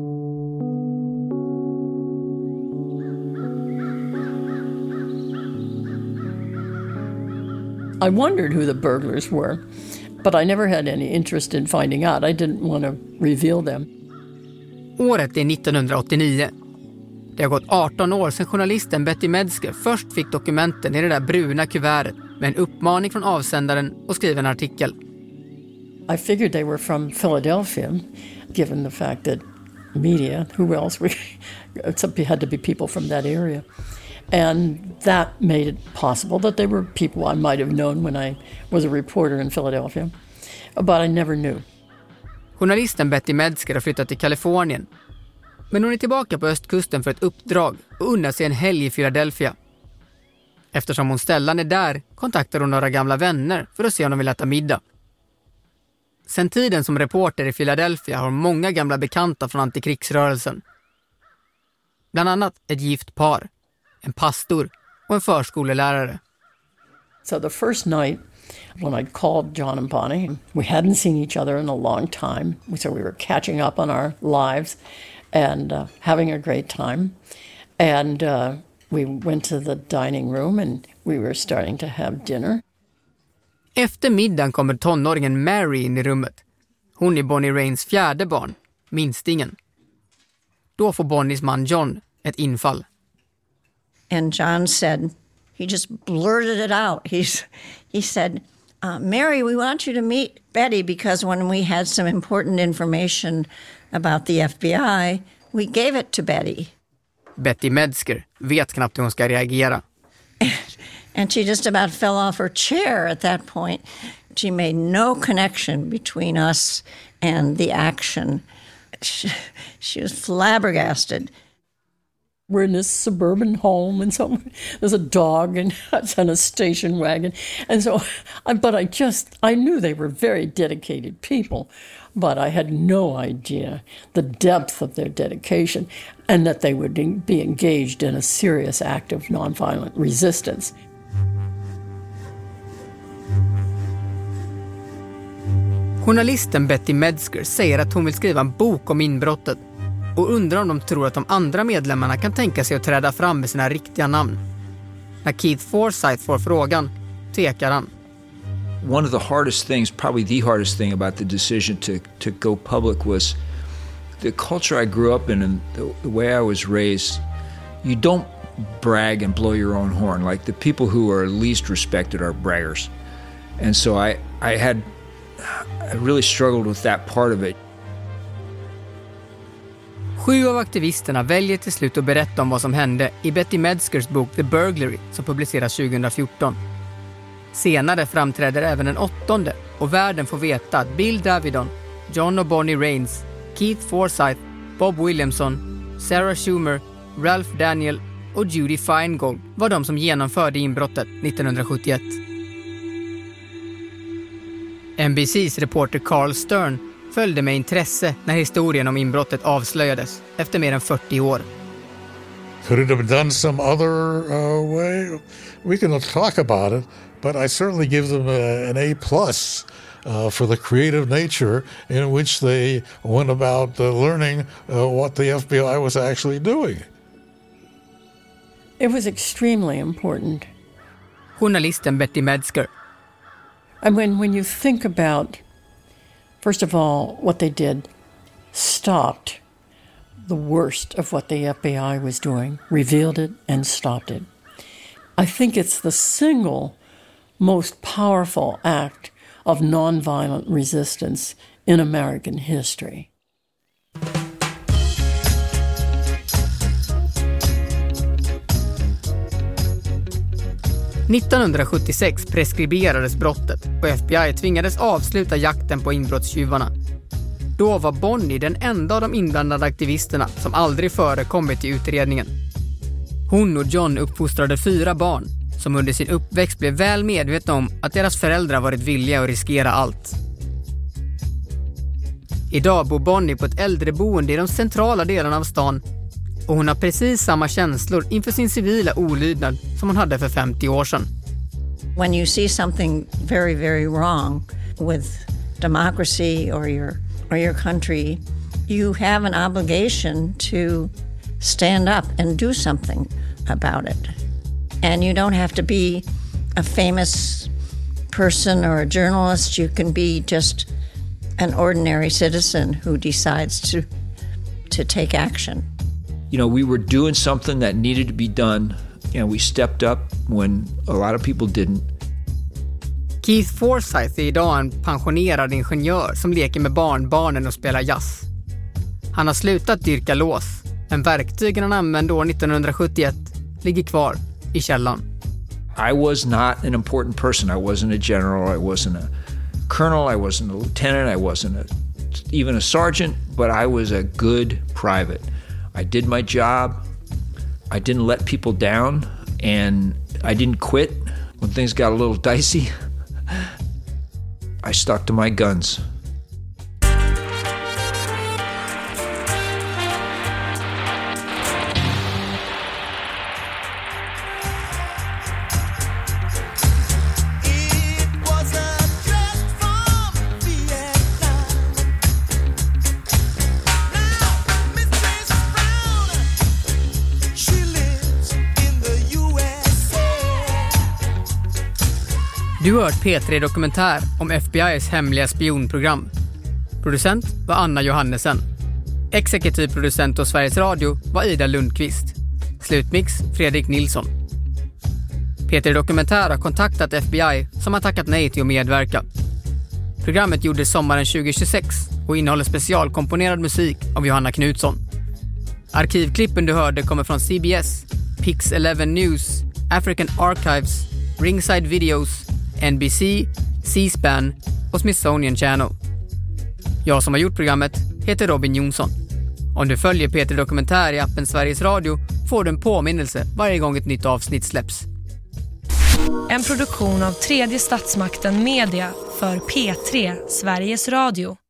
I wondered who the burglars were, but I never had any interest in finding out. I didn't want to reveal them. Året är nittonhundraåttionio. Det har gått arton år sedan journalisten Betty Metzger först fick dokumenten i det där bruna kuvertet med en uppmaning från avsändaren och skriva en artikel. I figured they were from Philadelphia, given the fact that media, who else were, it had to be people from that area. And that made it possible that they were people I might have known when I was a reporter in Philadelphia, but I never knew. Journalisten Betty Metzger har flyttat till Kalifornien. Men hon är tillbaka på östkusten för ett uppdrag och unnar sig en helg i Philadelphia. Eftersom hon ställan är där kontaktar hon några gamla vänner för att se om de vill äta middag. Sen tiden som reporter i Philadelphia har många gamla bekanta från antikrigsrörelsen. Bland annat ett gift par, en pastor och en förskolelärare. So the first night when I called John and Bonnie, we hadn't seen each other in a long time. So we were catching up on our lives and uh, having a great time. And uh, we went to the dining room and we were starting to have dinner. Efter middagen kommer tonåringen Mary in i rummet. Hon är Bonnie Rains fjärde barn, minstingen. Då får Bonnies man John ett infall. And John said, he just blurted it out. He's, he said, uh, Mary, we want you to meet Betty because when we had some important information about the F B I, we gave it to Betty. Betty Metzger vet knappt hur hon ska reagera. And she just about fell off her chair at that point. She made no connection between us and the action. She, she was flabbergasted. We're in this suburban home and so there's a dog and it's on a station wagon. And so, but I just, I knew they were very dedicated people, but I had no idea the depth of their dedication and that they would be engaged in a serious act of nonviolent resistance. Journalisten Betty Metzger säger att hon vill skriva en bok om inbrottet och undrar om de tror att de andra medlemmarna kan tänka sig att träda fram med sina riktiga namn. När Keith Forsyth får frågan tvekar han. one of the hardest things, probably the hardest thing about the decision to, to go public was the culture I grew up in and the, the way I was raised. You don't brag and blow your own horn. Like the people who are least respected are braggers. And so I, I had, I really struggled with that part of it. Sju av aktivisterna väljer till slut att berätta om vad som hände i Betty Metzgers bok The Burglary som publiceras tjugohundrafjorton. Senare framträder även en åttonde och världen får veta att Bill Davidon, John och Bonnie Raines, Keith Forsyth, Bob Williamson, Sarah Schumer, Ralph Daniel och Judy Feingold var de som genomförde inbrottet nittonhundrasjuttioett. N B C:s reporter Carl Stern följde med intresse när historien om inbrottet avslöjades efter mer än fyrtio år. Could it have been done some other uh, way? We can talk about it, but I certainly give them a, an A plus uh, for the creative nature in which they went about uh, learning uh, what the F B I was actually doing. It was extremely important. Journalisten Betty Metzger. I mean, when you think about, first of all, what they did stopped the worst of what the F B I was doing, revealed it and stopped it. I think it's the single most powerful act of nonviolent resistance in American history. nittonhundrasjuttiosex preskriberades brottet och F B I tvingades avsluta jakten på inbrottstjuvarna. Då var Bonnie den enda av de inblandade aktivisterna som aldrig förekommit i utredningen. Hon och John uppfostrade fyra barn som under sin uppväxt blev väl medvetna om att deras föräldrar varit villiga att riskera allt. Idag bor Bonnie på ett äldreboende i de centrala delarna av stan och hon har precis samma känslor inför sin civila olydnad som hon hade för femtio år sedan. When you see something very, very wrong with democracy or your or your country, you have an obligation to stand up and do something about it. And you don't have to be a famous person or a journalist. You can be just an ordinary citizen who decides to to take action. You know, we were doing something that needed to be done, and we stepped up when a lot of people didn't. Keith Forsyth är idag en pensionerad ingenjör som leker med barnbarnen och spelar jazz. Han har slutat dyrka lås, men verktygen han använde år nittonhundrasjuttioett ligger kvar i källaren. I was not an important person. I wasn't a general, I wasn't a colonel, I wasn't a lieutenant, I wasn't a, even a sergeant, but I was a good private. I did my job, I didn't let people down, and I didn't quit when things got a little dicey. I stuck to my guns. Du har hört P tre Dokumentär om F B I:s hemliga spionprogram. Producent var Anna Johannesen. Exekutiv producent hos Sveriges Radio var Ida Lundqvist. Slutmix Fredrik Nilsson. P tre Dokumentär har kontaktat F B I som har tackat nej till att medverka. Programmet gjordes sommaren tjugohundratjugosex och innehåller specialkomponerad musik av Johanna Knutsson. Arkivklippen du hörde kommer från C B S, Pix elva News, African Archives, Ringside Videos, N B C, C-SPAN och Smithsonian Channel. Jag som har gjort programmet heter Robin Jonsson. Om du följer P tre Dokumentär i appen Sveriges Radio får du en påminnelse varje gång ett nytt avsnitt släpps. En produktion av Tredje Statsmakten Media för P tre Sveriges Radio.